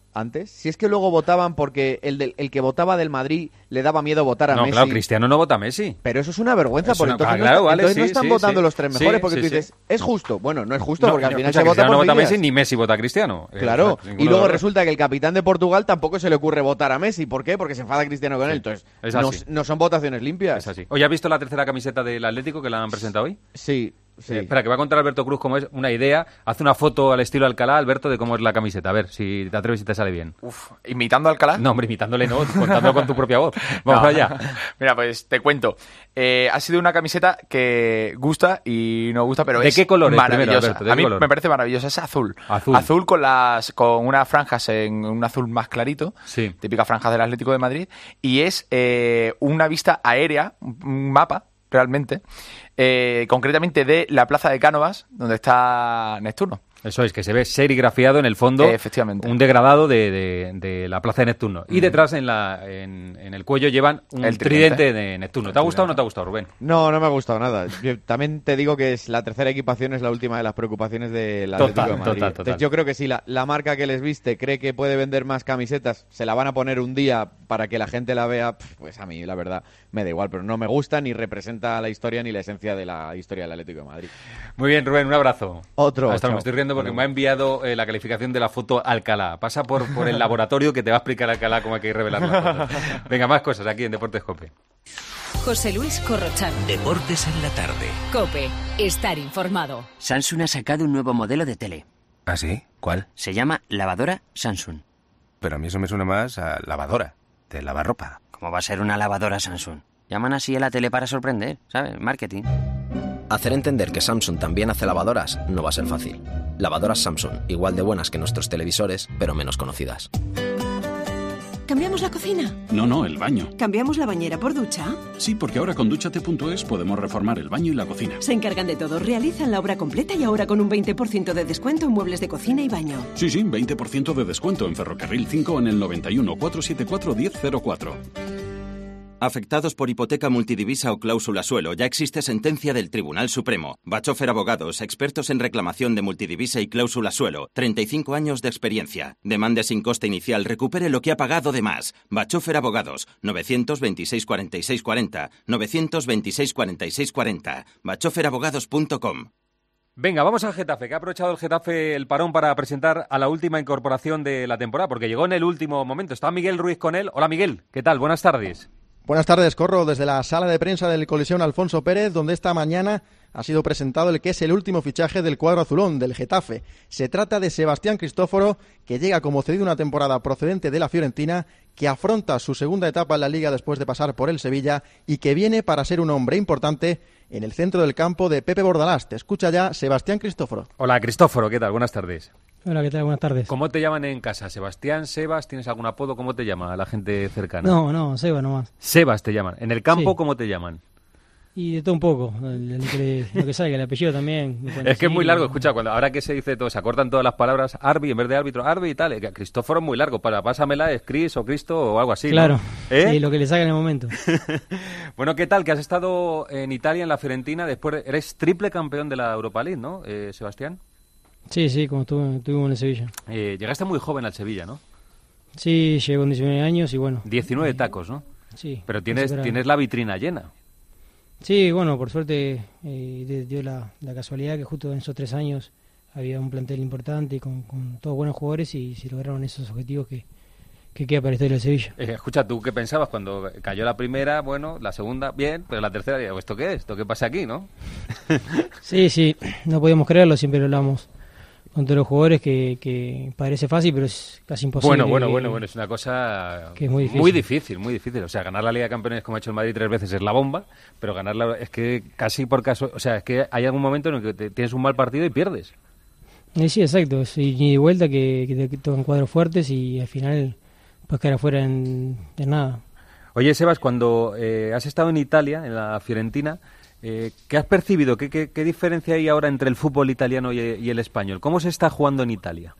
antes? Si es que luego votaban porque el, del, el que votaba del Madrid le daba miedo votar a no, Messi. No, claro, Cristiano no vota a Messi. Pero eso es una vergüenza, Eso porque no, entonces, claro, no, vale, entonces sí, no están sí, votando sí. los tres mejores, Sí, porque sí, tú dices, sí. es justo. Bueno, no es justo, No, porque al no, final escucha, se vota Cristiano por no vota a Messi, ni Messi vota a Cristiano. Claro, Eh, y luego de resulta que el capitán de Portugal tampoco se le ocurre votar a Messi. ¿Por qué? Porque se enfada Cristiano con Sí, él. Entonces, es no, así. no son votaciones limpias. Es así. Oye, ¿has visto la tercera camiseta del Atlético que la han presentado hoy? Sí. Sí. Eh, espera, que va a contar Alberto Cruz cómo es una idea. Hace una foto al estilo Alcalá, Alberto, de cómo es la camiseta. A ver si te atreves y te sale bien. Uf, ¿imitando a Alcalá? No, hombre, imitándole no, contándolo con tu propia voz. Vamos No. allá. Mira, pues te cuento. Eh, ha sido una camiseta que gusta y no gusta, pero ¿De es qué color es, maravillosa. primero, Alberto? ¿De a qué mí color? me parece maravillosa. Es azul. Azul. Azul con las con unas franjas en un azul más clarito. Sí. Típica franja del Atlético de Madrid. Y es eh, una vista aérea, un mapa, realmente, eh, concretamente de la plaza de Cánovas, donde está Neptuno. Eso es, que se ve serigrafiado en el fondo. Eh, efectivamente. Un degradado de, de, de la plaza de Neptuno. Y Mm. detrás, en, la, en, en el cuello, llevan un El tridente. tridente. de Neptuno. ¿Te ha gustado o no te ha gustado, Rubén? No, no me ha gustado nada. Yo también te digo que es la tercera equipación es la última de las preocupaciones del Atlético Total, de Madrid. total, total. Entonces yo creo que si la, la marca que les viste cree que puede vender más camisetas, se la van a poner un día para que la gente la vea, pues a mí la verdad me da igual, pero no me gusta ni representa la historia ni la esencia de la historia del Atlético de Madrid. Muy bien, Rubén, un abrazo. Otro. Hasta chao. me estoy riendo porque me ha enviado eh, la calificación de la foto Alcalá. Pasa por, por el laboratorio que te va a explicar Alcalá cómo hay que revelar la foto. Venga, más cosas aquí en Deportes Cope. José Luis Corrochano. Deportes en la tarde. Cope, estar informado. Samsung ha sacado un nuevo modelo de tele. ¿Ah, sí? ¿Cuál? Se llama lavadora Samsung. Pero a mí eso me suena más a lavadora, de lavar ropa. ¿Cómo va a ser una lavadora Samsung? Llaman así a la tele para sorprender, ¿sabes? Marketing. Hacer entender que Samsung también hace lavadoras no va a ser fácil. Lavadoras Samsung, igual de buenas que nuestros televisores, pero menos conocidas. ¿Cambiamos la cocina? No, no, el baño. ¿Cambiamos la bañera por ducha? Sí, porque ahora con dúchate punto es podemos reformar el baño y la cocina. Se encargan de todo, realizan la obra completa y ahora con un veinte por ciento de descuento en muebles de cocina y baño. Sí, sí, veinte por ciento de descuento en Ferrocarril cinco en el noventa y uno, cuatrocientos setenta y cuatro, diez cero cuatro. Afectados por hipoteca multidivisa o cláusula suelo, ya existe sentencia del Tribunal Supremo. Bachofer Abogados, expertos en reclamación de multidivisa y cláusula suelo. treinta y cinco años de experiencia. Demande sin coste inicial, recupere lo que ha pagado de más. Bachofer Abogados, novecientos veintiséis, cuarenta y seis cuarenta, novecientos veintiséis, cuarenta y seis cuarenta. bachofer abogados punto com. Venga, vamos al Getafe, que ha aprovechado el Getafe el parón para presentar a la última incorporación de la temporada, porque llegó en el último momento. Está Miguel Ruiz con él. Hola, Miguel, ¿qué tal? Buenas tardes. Buenas tardes, corro desde la sala de prensa del Coliseum Alfonso Pérez, donde esta mañana ha sido presentado el que es el último fichaje del cuadro azulón, del Getafe. Se trata de Sebastián Cristóforo, que llega como cedido una temporada procedente de la Fiorentina, que afronta su segunda etapa en la Liga después de pasar por el Sevilla y que viene para ser un hombre importante en el centro del campo de Pepe Bordalás. Te escucha ya Sebastián Cristóforo. Hola, Cristóforo, ¿qué tal? Buenas tardes. Hola, ¿qué tal? Buenas tardes. ¿Cómo te llaman en casa? ¿Sebastián, Sebas? ¿Tienes algún apodo? ¿Cómo te llama la gente cercana? No, no, Seba nomás. Sebas te llaman. ¿En el campo Sí. cómo te llaman? Y de todo un poco, lo que, lo que salga, el apellido también. Es que es muy largo, escucha, cuando ahora que se dice todo, se acortan todas las palabras, Arbi en vez de árbitro, Arbi y tal, eh, Cristóforo es muy largo, para pásamela es Cris o Cristo o algo así, Claro, ¿no? ¿Eh? sí, lo que le salga en el momento. Bueno, ¿qué tal? Que has estado en Italia, en la Fiorentina, después de- eres triple campeón de la Europa League, ¿no, eh, Sebastián? Sí, sí, como estuve- estuvimos en el Sevilla. Eh, llegaste muy joven al Sevilla, ¿no? Sí, llegué con diecinueve años y bueno. diecinueve tacos, ¿no? Sí. Pero tienes, Pero- tienes la vitrina llena. Sí, bueno, por suerte eh, de- dio la, la casualidad que justo en esos tres años había un plantel importante y con, con todos buenos jugadores y se lograron esos objetivos que, que queda para la historia del Sevilla. Eh, escucha, ¿tú qué pensabas cuando cayó la primera? Bueno, la segunda, bien, pero la tercera, digo, ¿esto qué es? ¿Esto qué pasa aquí, no? Sí, sí, no podíamos creerlo, siempre lo hablamos con todos los jugadores que, que parece fácil, pero es casi imposible. Bueno, bueno, que- bueno, bueno, es una cosa que es muy difícil. muy difícil, muy difícil. O sea, ganar la Liga de Campeones como ha hecho el Madrid tres veces es la bomba, pero ganarla es que casi por caso, o sea, es que hay algún momento en el que te- tienes un mal partido y pierdes. Eh, Sí, exacto, sí, y de vuelta que, que te tocan cuadros fuertes y al final pues quedar afuera en, en nada. Oye, Sebas, cuando eh, has estado en Italia, en la Fiorentina, eh, ¿qué has percibido? ¿Qué, qué, qué diferencia hay ahora entre el fútbol italiano y, y el español? ¿Cómo se está jugando en Italia?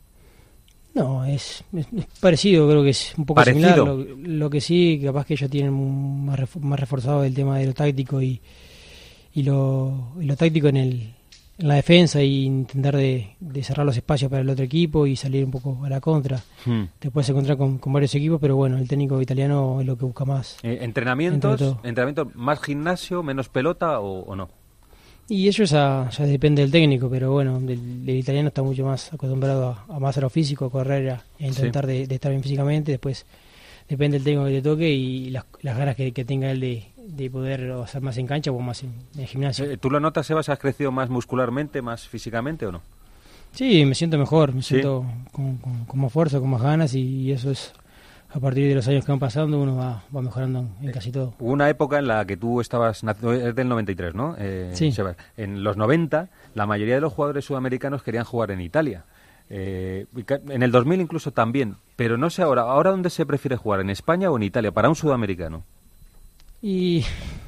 No, es, es- es parecido, creo que es un poco ¿Parecido? similar. Lo, lo que sí, capaz que ellos tienen un- más, ref- más reforzado el tema de lo táctico y, y, lo, y lo táctico en el en la defensa e intentar de, de cerrar los espacios para el otro equipo y salir un poco a la contra. Hmm. Después se encuentra con, con varios equipos, pero bueno, el técnico italiano es lo que busca más. Eh, ¿Entrenamientos? ¿Entrenamientos más gimnasio, menos pelota o, o no? Y eso ya, ya depende del técnico, pero bueno, el, el italiano está mucho más acostumbrado a, a más a lo físico, a correr, a, a intentar sí. de, de estar bien físicamente. Después depende del técnico que te toque y las, las ganas que, que tenga él de, de poder hacer más en cancha o más en, en gimnasio. ¿Tú lo notas, Sebas? ¿Has crecido más muscularmente, más físicamente o no? Sí, me siento mejor, me ¿Sí? siento con, con, con más fuerza, con más ganas y, y eso es... A partir de los años que van pasando uno va, va mejorando en casi todo. Hubo una época en la que tú estabas, es del noventa y tres, ¿no? Eh, sí. Sebas. En los noventa, la mayoría de los jugadores sudamericanos querían jugar en Italia. Eh, en el dos mil incluso también. Pero no sé ahora, ¿ahora dónde se prefiere jugar? ¿En España o en Italia? Para un sudamericano. Y...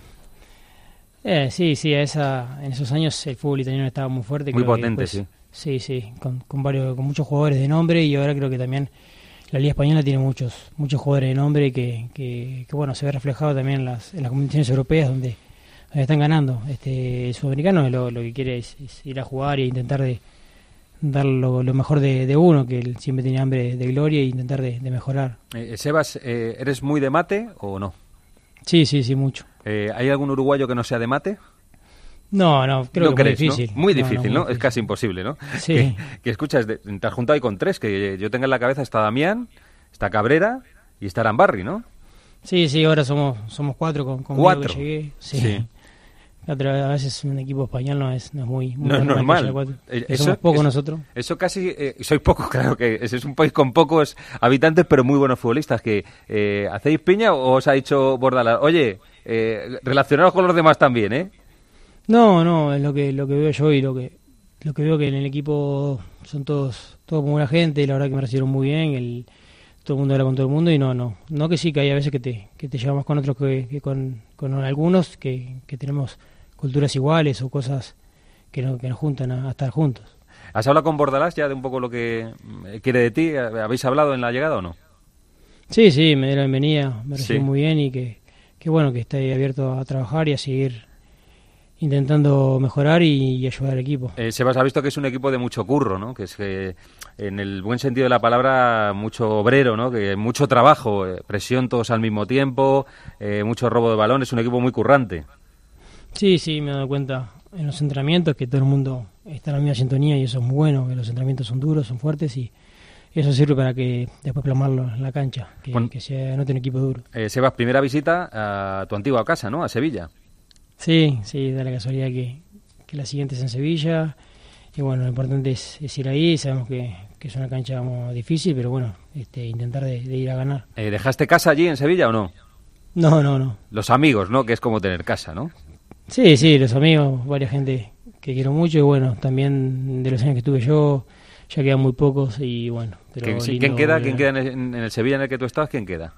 Eh, sí, sí, a esa, en esos años el fútbol italiano estaba muy fuerte. Muy creo potente, después, sí. Sí, sí, con, con, varios, con muchos jugadores de nombre y ahora creo que también... La Liga Española tiene muchos muchos jugadores de nombre que, que, que bueno se ve reflejado también en las, en las competiciones europeas donde, donde están ganando. Este, el sudamericano lo, lo que quiere es, es ir a jugar e intentar de dar lo, lo mejor de, de uno, que él siempre tiene hambre de gloria e intentar de, de mejorar. Eh, Sebas, eh, ¿eres muy de mate o no? Sí, sí, sí, mucho. Eh, ¿Hay algún uruguayo que no sea de mate? No, no, creo no que crees, es muy difícil. ¿no? Muy no, difícil, no, muy ¿no? difícil. Es casi imposible, ¿no? Sí. Que, que escuchas, de, te has juntado ahí con tres, que yo tenga en la cabeza está Damián, está Cabrera y está Arambarri, ¿no? Sí, sí, ahora somos somos cuatro con, con ¿Cuatro? Que llegué. Sí. sí. A veces un equipo español no es, no es muy, muy no es normal. Eso, somos pocos eso, nosotros. Eso casi, eh, sois pocos, claro que ese es un país con pocos habitantes, pero muy buenos futbolistas. Que eh, ¿hacéis piña o os ha dicho Bordalás? Oye, eh, relacionaros con los demás también, ¿eh? No, no, es lo que lo que veo yo y lo que lo que veo que en el equipo son todos todos muy buena gente y la verdad que me recibieron muy bien, el, todo el mundo habla con todo el mundo y no, no, no que sí que hay a veces que te que te llevamos con otros que, que con, con algunos que, que tenemos culturas iguales o cosas que, no, que nos juntan a, a estar juntos. ¿Has hablado con Bordalás ya de un poco lo que quiere de ti? ¿Habéis hablado en la llegada o no? Sí, sí, me dio la bienvenida, me recibió sí. muy bien y que, que bueno, que está ahí abierto a trabajar y a seguir intentando mejorar y, y ayudar al equipo. Eh, Sebas, ha visto que es un equipo de mucho curro, ¿no? Que es que, en el buen sentido de la palabra, mucho obrero, ¿no? Que mucho trabajo, eh, presión todos al mismo tiempo, eh, mucho robo de balón, es un equipo muy currante. Sí, sí, me he dado cuenta en los entrenamientos que todo el mundo está en la misma sintonía y eso es muy bueno, que los entrenamientos son duros, son fuertes y eso sirve para que después plasmarlo en la cancha, que, bueno, que se note un equipo duro. Eh, Sebas, primera visita a tu antigua casa, ¿no? A Sevilla. Sí, sí, da la casualidad que, que la siguiente es en Sevilla y bueno, lo importante es, es ir ahí, sabemos que, que es una cancha como difícil, pero bueno, este, intentar de, de ir a ganar. Eh, ¿Dejaste casa allí en Sevilla o no? No, no, no. Los amigos, ¿no? Que es como tener casa, ¿no? Sí, sí, los amigos, varias gente que quiero mucho y bueno, también de los años que estuve yo, ya quedan muy pocos y bueno. Pero sí, ¿Quién queda? ¿Quién queda en el, en el Sevilla en el que tú estabas? ¿Quién queda?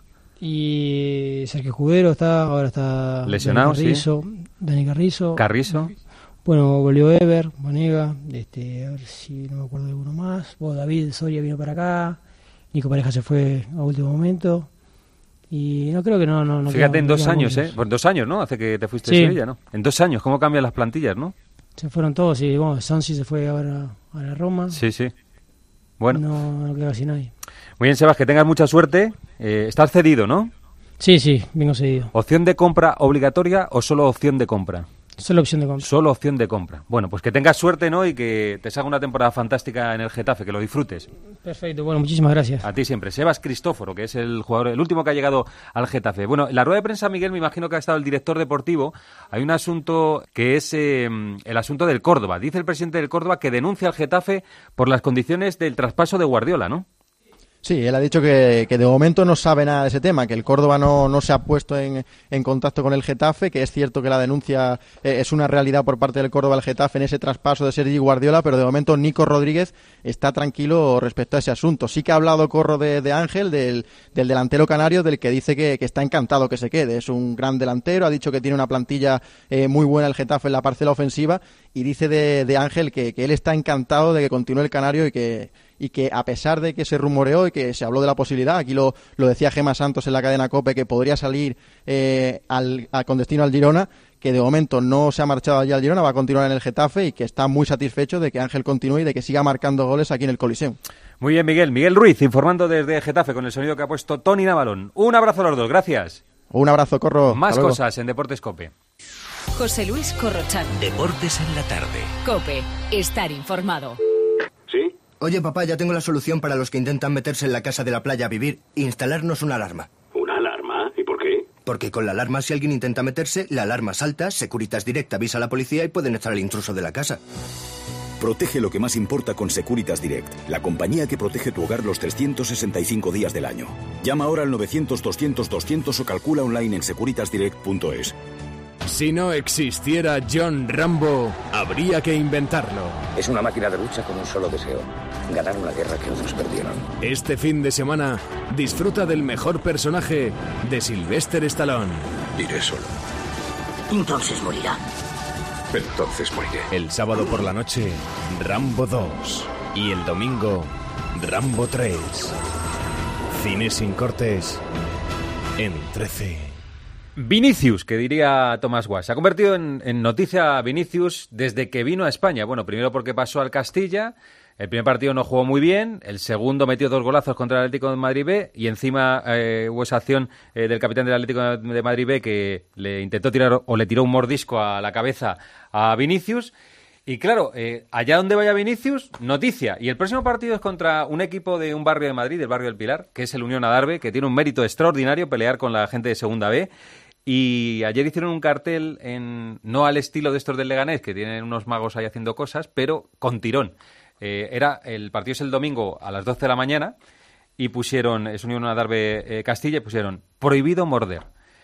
Y Sergio Escudero está, ahora está lesionado, Dani Carrizo, sí. Dani Carrizo. Carrizo. Bueno, volvió Ever, Bonega, este, a ver si no me acuerdo de uno más. Vos, David Soria vino para acá, Nico Pareja se fue a último momento. Y no creo que no... no, no Fíjate, quedan, en dos años, muchos. ¿eh? Por dos años, ¿no? Hace que te fuiste sí. de Sevilla, ¿no? En dos años, ¿cómo cambian las plantillas, no? Se fueron todos y bueno, Sansi se fue ahora a la Roma. Sí, sí. Bueno. No, no queda casi nadie. Muy bien, Sebas, que tengas mucha suerte. Eh, estás cedido, ¿no? Sí, sí, vengo cedido. ¿Opción de compra obligatoria o solo opción de compra? Solo opción de compra. Solo opción de compra. Bueno, pues que tengas suerte, ¿no? Y que te salga una temporada fantástica en el Getafe, que lo disfrutes. Perfecto, bueno, muchísimas gracias. A ti siempre. Sebas Cristóforo, que es el jugador, el último que ha llegado al Getafe. Bueno, en la rueda de prensa, Miguel, me imagino que ha estado el director deportivo. Hay un asunto que es eh, el asunto del Córdoba. Dice el presidente del Córdoba que denuncia al Getafe por las condiciones del traspaso de Guardiola, ¿no? Sí, él ha dicho que, que de momento no sabe nada de ese tema, que el Córdoba no, no se ha puesto en, en contacto con el Getafe, que es cierto que la denuncia eh, es una realidad por parte del Córdoba al Getafe en ese traspaso de Sergi Guardiola, pero de momento Nico Rodríguez está tranquilo respecto a ese asunto. Sí que ha hablado Corro de, de Ángel, del, del delantero canario, del que dice que, que está encantado que se quede. Es un gran delantero, ha dicho que tiene una plantilla eh, muy buena el Getafe en la parcela ofensiva y dice de, de Ángel que, que él está encantado de que continúe el canario y que... y que a pesar de que se rumoreó y que se habló de la posibilidad, aquí lo, lo decía Gemma Santos en la cadena COPE, que podría salir eh, al, a, con destino al Girona, que que de momento no se ha marchado allí al Girona, va a continuar en el Getafe y que está muy satisfecho de que Ángel continúe y de que siga marcando goles aquí en el Coliseum. Muy bien, Miguel. Miguel Ruiz, informando desde Getafe con el sonido que ha puesto Tony Navalón. Un abrazo a los dos, gracias. Un abrazo, Corro. Más cosas en Deportes COPE. José Luis Corrochano. Deportes en la tarde. COPE. Estar informado. ¿Sí? Oye, papá, ya tengo la solución para los que intentan meterse en la casa de la playa a vivir. Instalarnos una alarma. ¿Una alarma? ¿Y por qué? Porque con la alarma, si alguien intenta meterse, la alarma salta, Securitas Direct avisa a la policía y pueden echar al intruso de la casa. Protege lo que más importa con Securitas Direct, la compañía que protege tu hogar los trescientos sesenta y cinco días del año. Llama ahora al novecientos doscientos doscientos o calcula online en securitas direct punto es. Si no existiera John Rambo, habría que inventarlo. Es una máquina de lucha con un solo deseo: ganar una guerra que otros perdieron. Este fin de semana, disfruta del mejor personaje de Sylvester Stallone. Iré solo. Entonces morirá. Entonces moriré. El sábado por la noche, Rambo dos. Y el domingo, Rambo tres. Cine sin cortes en trece. Vinicius, que diría Tomás Guas, se ha convertido en, en noticia Vinicius desde que vino a España. Bueno, primero porque pasó al Castilla, el primer partido no jugó muy bien, el segundo metió dos golazos contra el Atlético de Madrid B y encima eh, hubo esa acción eh, del capitán del Atlético de Madrid B que le intentó tirar o le tiró un mordisco a la cabeza a Vinicius. Y claro, eh, allá donde vaya Vinicius, noticia. Y el próximo partido es contra un equipo de un barrio de Madrid, del barrio del Pilar, que es el Unión Adarve, que tiene un mérito extraordinario pelear con la gente de Segunda B. Y ayer hicieron un cartel, en no al estilo de estos del Leganés, que tienen unos magos ahí haciendo cosas, pero con tirón. Eh, era el partido es el domingo a las doce de la mañana y pusieron, es Unión Adarve eh, Castilla, y pusieron prohibido morder.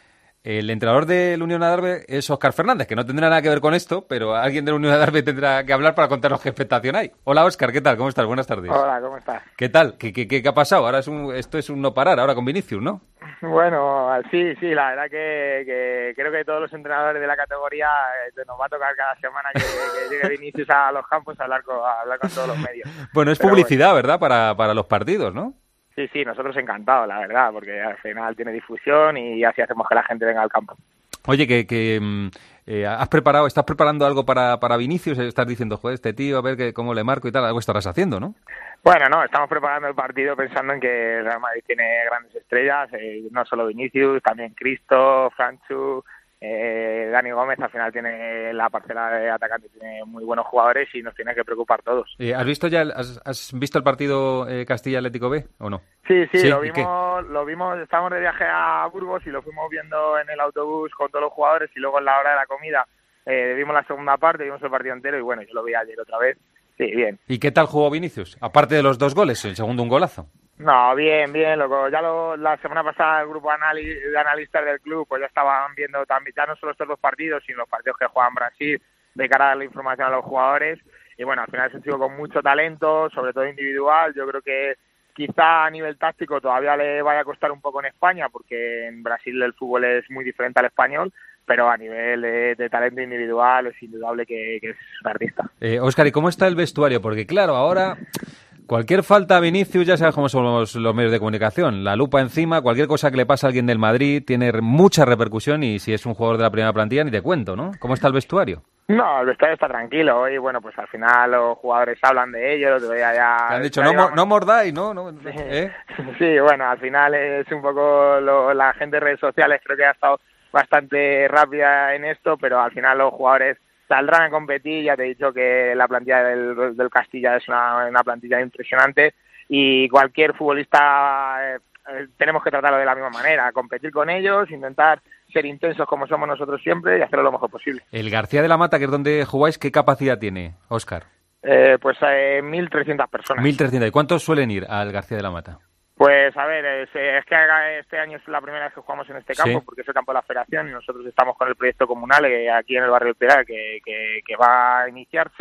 El entrenador del Unión Adarve es Óscar Fernández, que no tendrá nada que ver con esto, pero alguien del Unión Adarve tendrá que hablar para contarnos qué expectación hay. Hola, Óscar, ¿qué tal? ¿Cómo estás? Buenas tardes. Hola, ¿cómo estás? ¿Qué tal? ¿Qué, qué, qué ha pasado? Ahora es un, esto es un no parar, ahora con Vinicius, ¿no? Bueno, sí, sí, la verdad que, que creo que todos los entrenadores de la categoría eh, nos va a tocar cada semana que, que llegue Vinicius a los campos a hablar con, a hablar con todos los medios. Bueno, es Pero publicidad, bueno. ¿verdad? Para, para los partidos, ¿no? Sí, sí, nosotros encantados, la verdad, porque al final tiene difusión y así hacemos que la gente venga al campo. Oye, que, que eh, has preparado, estás preparando algo para, para Vinicius, estás diciendo, joder, este tío, a ver que, cómo le marco y tal, algo estarás haciendo, ¿no? Bueno, no, estamos preparando el partido pensando en que el Real Madrid tiene grandes estrellas, eh, no solo Vinicius, también Cristo, Franchu, eh, Dani Gómez, al final tiene la parcela de atacante, tiene muy buenos jugadores y nos tiene que preocupar todos. Eh, ¿Has visto ya, el, has, has visto el partido eh, Castilla Atlético B o no? Sí, sí, ¿Sí? lo ¿Y qué? vimos, lo vimos, estábamos de viaje a Burgos y lo fuimos viendo en el autobús con todos los jugadores y luego en la hora de la comida eh, vimos la segunda parte, vimos el partido entero y bueno, yo lo vi ayer otra vez. Sí, bien. ¿Y qué tal jugó Vinicius? Aparte de los dos goles, el segundo un golazo. No, bien, bien, loco. Ya lo, la semana pasada el grupo anali de analistas del club pues ya estaban viendo también, ya no solo estos dos partidos, sino los partidos que juegan Brasil, de cara a dar la información a los jugadores. Y bueno, al final es un chico con mucho talento, sobre todo individual. Yo creo que quizá a nivel táctico todavía le vaya a costar un poco en España, porque en Brasil el fútbol es muy diferente al español, pero a nivel de, de talento individual es indudable que, que es un artista. Eh, Óscar, ¿y cómo está el vestuario? Porque claro, ahora cualquier falta a Vinicius, ya sabes cómo son los, los medios de comunicación, la lupa encima, cualquier cosa que le pasa a alguien del Madrid tiene mucha repercusión y si es un jugador de la primera plantilla ni te cuento, ¿no? ¿Cómo está el vestuario? No, el vestuario está tranquilo y bueno, pues al final los jugadores hablan de ello, lo ya, ya Te han dicho, ya no, llevamos... no mordáis, ¿no? no ¿eh? Sí, bueno, al final es un poco lo, la gente de redes sociales creo que ha estado bastante rápida en esto, pero al final los jugadores saldrán a competir. Ya te he dicho que la plantilla del, del Castilla es una, una plantilla impresionante y cualquier futbolista eh, eh, tenemos que tratarlo de la misma manera, competir con ellos, intentar ser intensos como somos nosotros siempre y hacerlo lo mejor posible. El García de la Mata, que es donde jugáis, ¿qué capacidad tiene, Óscar? Eh, pues eh, mil trescientas personas. mil trescientos. ¿Y cuántos suelen ir al García de la Mata? Pues a ver, es, es que este año es la primera vez que jugamos en este campo, ¿Sí? porque es el campo de la Federación y nosotros estamos con el proyecto comunal eh, aquí en el barrio del Pilar que, que, que va a iniciarse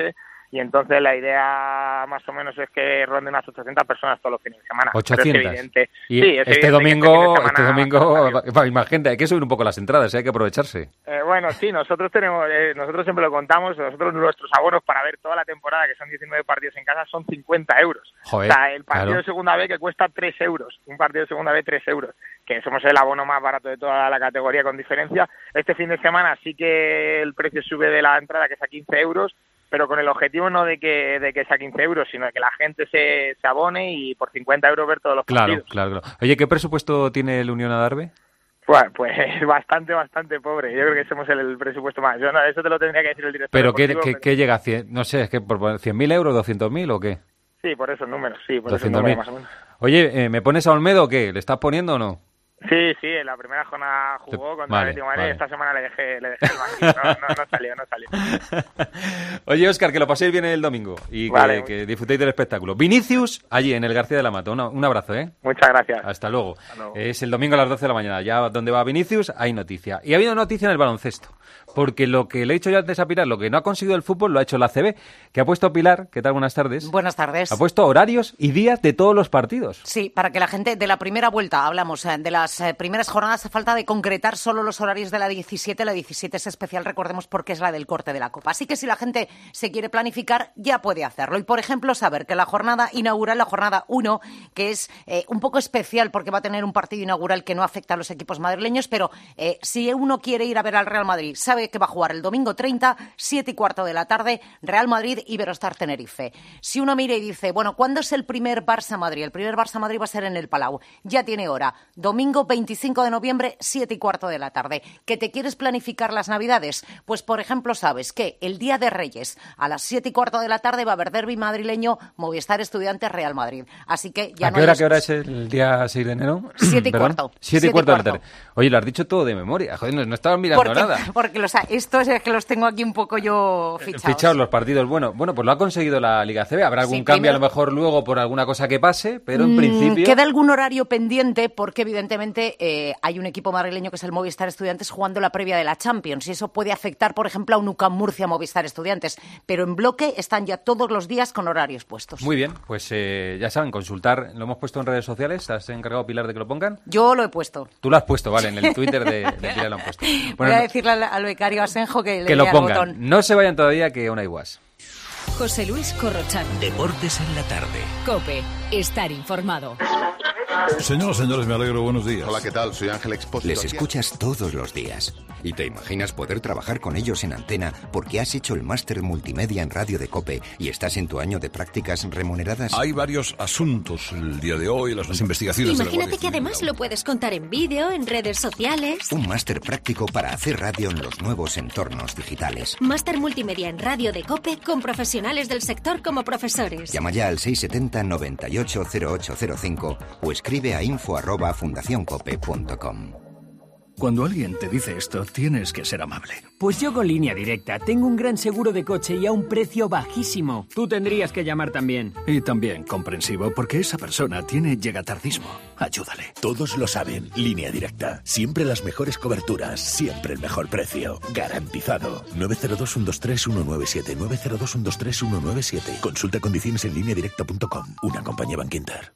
y entonces la idea más o menos es que ronden unas ochocientas personas todos los fines de semana. ochocientas. Pero es evidente. Y sí, es este, evidente domingo, que este domingo, este imagínate, hay que subir un poco las entradas, ¿eh? Hay que aprovecharse. Eh, bueno, sí, nosotros tenemos, eh, nosotros siempre lo contamos, nosotros nuestros abonos para ver toda la temporada, que son diecinueve partidos en casa, son cincuenta euros. Joder, o sea, el partido claro. de segunda B que cuesta tres euros, un partido de segunda B tres euros, que somos el abono más barato de toda la categoría con diferencia. Este fin de semana sí que el precio sube de la entrada, que es a quince euros, pero con el objetivo no de que de que sea quince euros, sino de que la gente se, se abone y por cincuenta euros ver todos los Claro, partidos. claro, claro. Oye, ¿qué presupuesto tiene el Unión Adarve? Pues, pues bastante, bastante pobre. Yo creo que somos el, el presupuesto más. Yo no, eso te lo tendría que decir el director. ¿Pero qué, deportivo, qué, qué llega a cien? No sé, es que por cien mil euros, doscientos mil o qué? Sí, por esos números, sí, por esos doscientos mil. números más o menos. Oye, eh, ¿me pones a Olmedo o qué? ¿Le estás poniendo o no? Sí, sí, en la primera jornada jugó contra Vale, el Atlético de Madrid. vale. Esta semana le dejé, le dejé el banquillo. No, no, no salió, no salió. Oye, Óscar, que lo paséis bien el domingo y que, Vale. que disfrutéis del espectáculo. Vinicius, allí en el García de la Mata. Una- un abrazo, ¿eh? Muchas gracias. Hasta luego. Hasta luego. Es el domingo a las doce de la mañana. Ya donde va Vinicius hay noticia. Y ha habido noticia en el baloncesto. Porque lo que le he dicho yo antes a Pilar, lo que no ha conseguido el fútbol, lo ha hecho la A C B. Que ha puesto Pilar, ¿qué tal? Buenas tardes. Buenas tardes. Ha puesto horarios y días de todos los partidos. Sí, para que la gente de la primera vuelta, hablamos eh, de las eh, primeras jornadas, a falta de concretar solo los horarios de la diecisiete. La diecisiete es especial, recordemos, porque es la del corte de la Copa. Así que si la gente se quiere planificar, ya puede hacerlo. Y, por ejemplo, saber que la jornada inaugural, la jornada uno, que es eh, un poco especial porque va a tener un partido inaugural que no afecta a los equipos madrileños, pero eh, si uno quiere ir a ver al Real Madrid, sabe que va a jugar el domingo treinta, siete y cuarto de la tarde, Real Madrid, Iberostar Tenerife. Si uno mira y dice, bueno, ¿cuándo es el primer Barça-Madrid? El primer Barça-Madrid va a ser en el Palau. Ya tiene hora. Domingo veinticinco de noviembre, siete y cuarto de la tarde. ¿Que te quieres planificar las Navidades? Pues, por ejemplo, sabes que el día de Reyes, a las siete y cuarto de la tarde, va a haber derbi madrileño, Movistar Estudiantes, Real Madrid. Así que ya ¿A no qué hay hora, qué hora excusas. es el día seis de enero? Siete y ¿Perdón? cuarto. Siete y Siete cuarto y de la tarde. Oye, lo has dicho todo de memoria. Joder, no, no estaba mirando Porque, nada. porque los, estos es que los tengo aquí un poco yo fichados. Fichados los partidos. Bueno, bueno, pues lo ha conseguido la Liga C B. Habrá algún Sí, cambio primero- a lo mejor luego por alguna cosa que pase, pero en Mm, principio... Queda algún horario pendiente porque, evidentemente, eh, hay un equipo madrileño que es el Movistar Estudiantes jugando la previa de la Champions y eso puede afectar, por ejemplo, a un U C A M Murcia Movistar Estudiantes. Pero en bloque están ya todos los días con horarios puestos. Muy bien, pues eh, ya saben, consultar. Lo hemos puesto en redes sociales. ¿Has encargado, Pilar, de que lo pongan? Yo lo he puesto. Tú lo has puesto, vale, en el Twitter de, de Pilar lo han puesto. Voy Bueno, a no- decirle al, al becario Asenjo que le que dé lo al pongan. botón. No se vayan todavía, que aún hay guas. José Luis Corrochano. Deportes en la tarde. Cope. Estar informado. Señoras, señores, me alegro. Buenos días. Hola, ¿qué tal? Soy Ángel Expósito. Les escuchas todos los días y te imaginas poder trabajar con ellos en antena porque has hecho el máster multimedia en radio de COPE y estás en tu año de prácticas remuneradas. Hay varios asuntos el día de hoy, las, las investigaciones de la Imagínate Guardia que además lo puedes contar en vídeo, en redes sociales. Un máster práctico para hacer radio en los nuevos entornos digitales. Máster multimedia en radio de COPE con profesionales del sector como profesores. Llama ya al seis siete cero, noventa y ocho, cero ocho cero cinco o escribe a info arroba fundacioncope punto com. Cuando alguien te dice esto, tienes que ser amable. Pues yo con Línea Directa tengo un gran seguro de coche y a un precio bajísimo. Tú tendrías que llamar también. Y también comprensivo, porque esa persona tiene llegatardismo. Ayúdale. Todos lo saben. Línea Directa. Siempre las mejores coberturas. Siempre el mejor precio. Garantizado. nueve cero dos, uno dos tres, uno nueve siete. nueve cero dos, uno dos tres, uno nueve siete. Consulta condiciones en línea directa punto com. Una compañía Bankinter.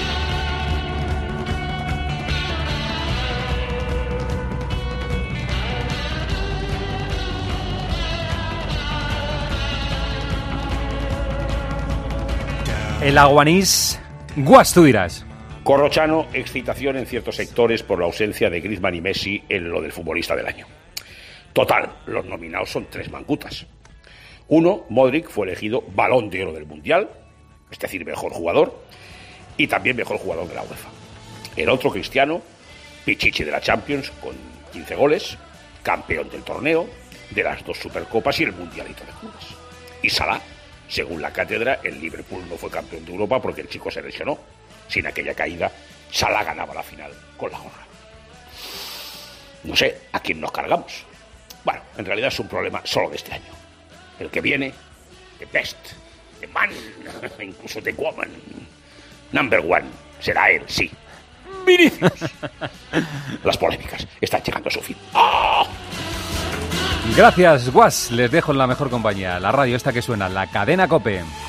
El aguanís, guas tú dirás. Corrochano, excitación en ciertos sectores por la ausencia de Griezmann y Messi en lo del futbolista del año. Total, los nominados son tres mancutas. Uno, Modric, fue elegido Balón de Oro del Mundial, es decir, mejor jugador, y también mejor jugador de la UEFA. El otro, Cristiano, Pichichi de la Champions, con quince goles, campeón del torneo, de las dos Supercopas y el Mundialito de Clubes. Y Salah, según la cátedra, el Liverpool no fue campeón de Europa porque el chico se lesionó. Sin aquella caída, Salah ganaba la final con la honra. No sé a quién nos cargamos. Bueno, en realidad es un problema solo de este año. El que viene, the best, the man, incluso the woman, number one, será él, sí. Vinicius. Las polémicas están llegando a su fin. ¡Oh! Gracias, Guas. Les dejo en la mejor compañía, la radio esta que suena, la cadena COPE.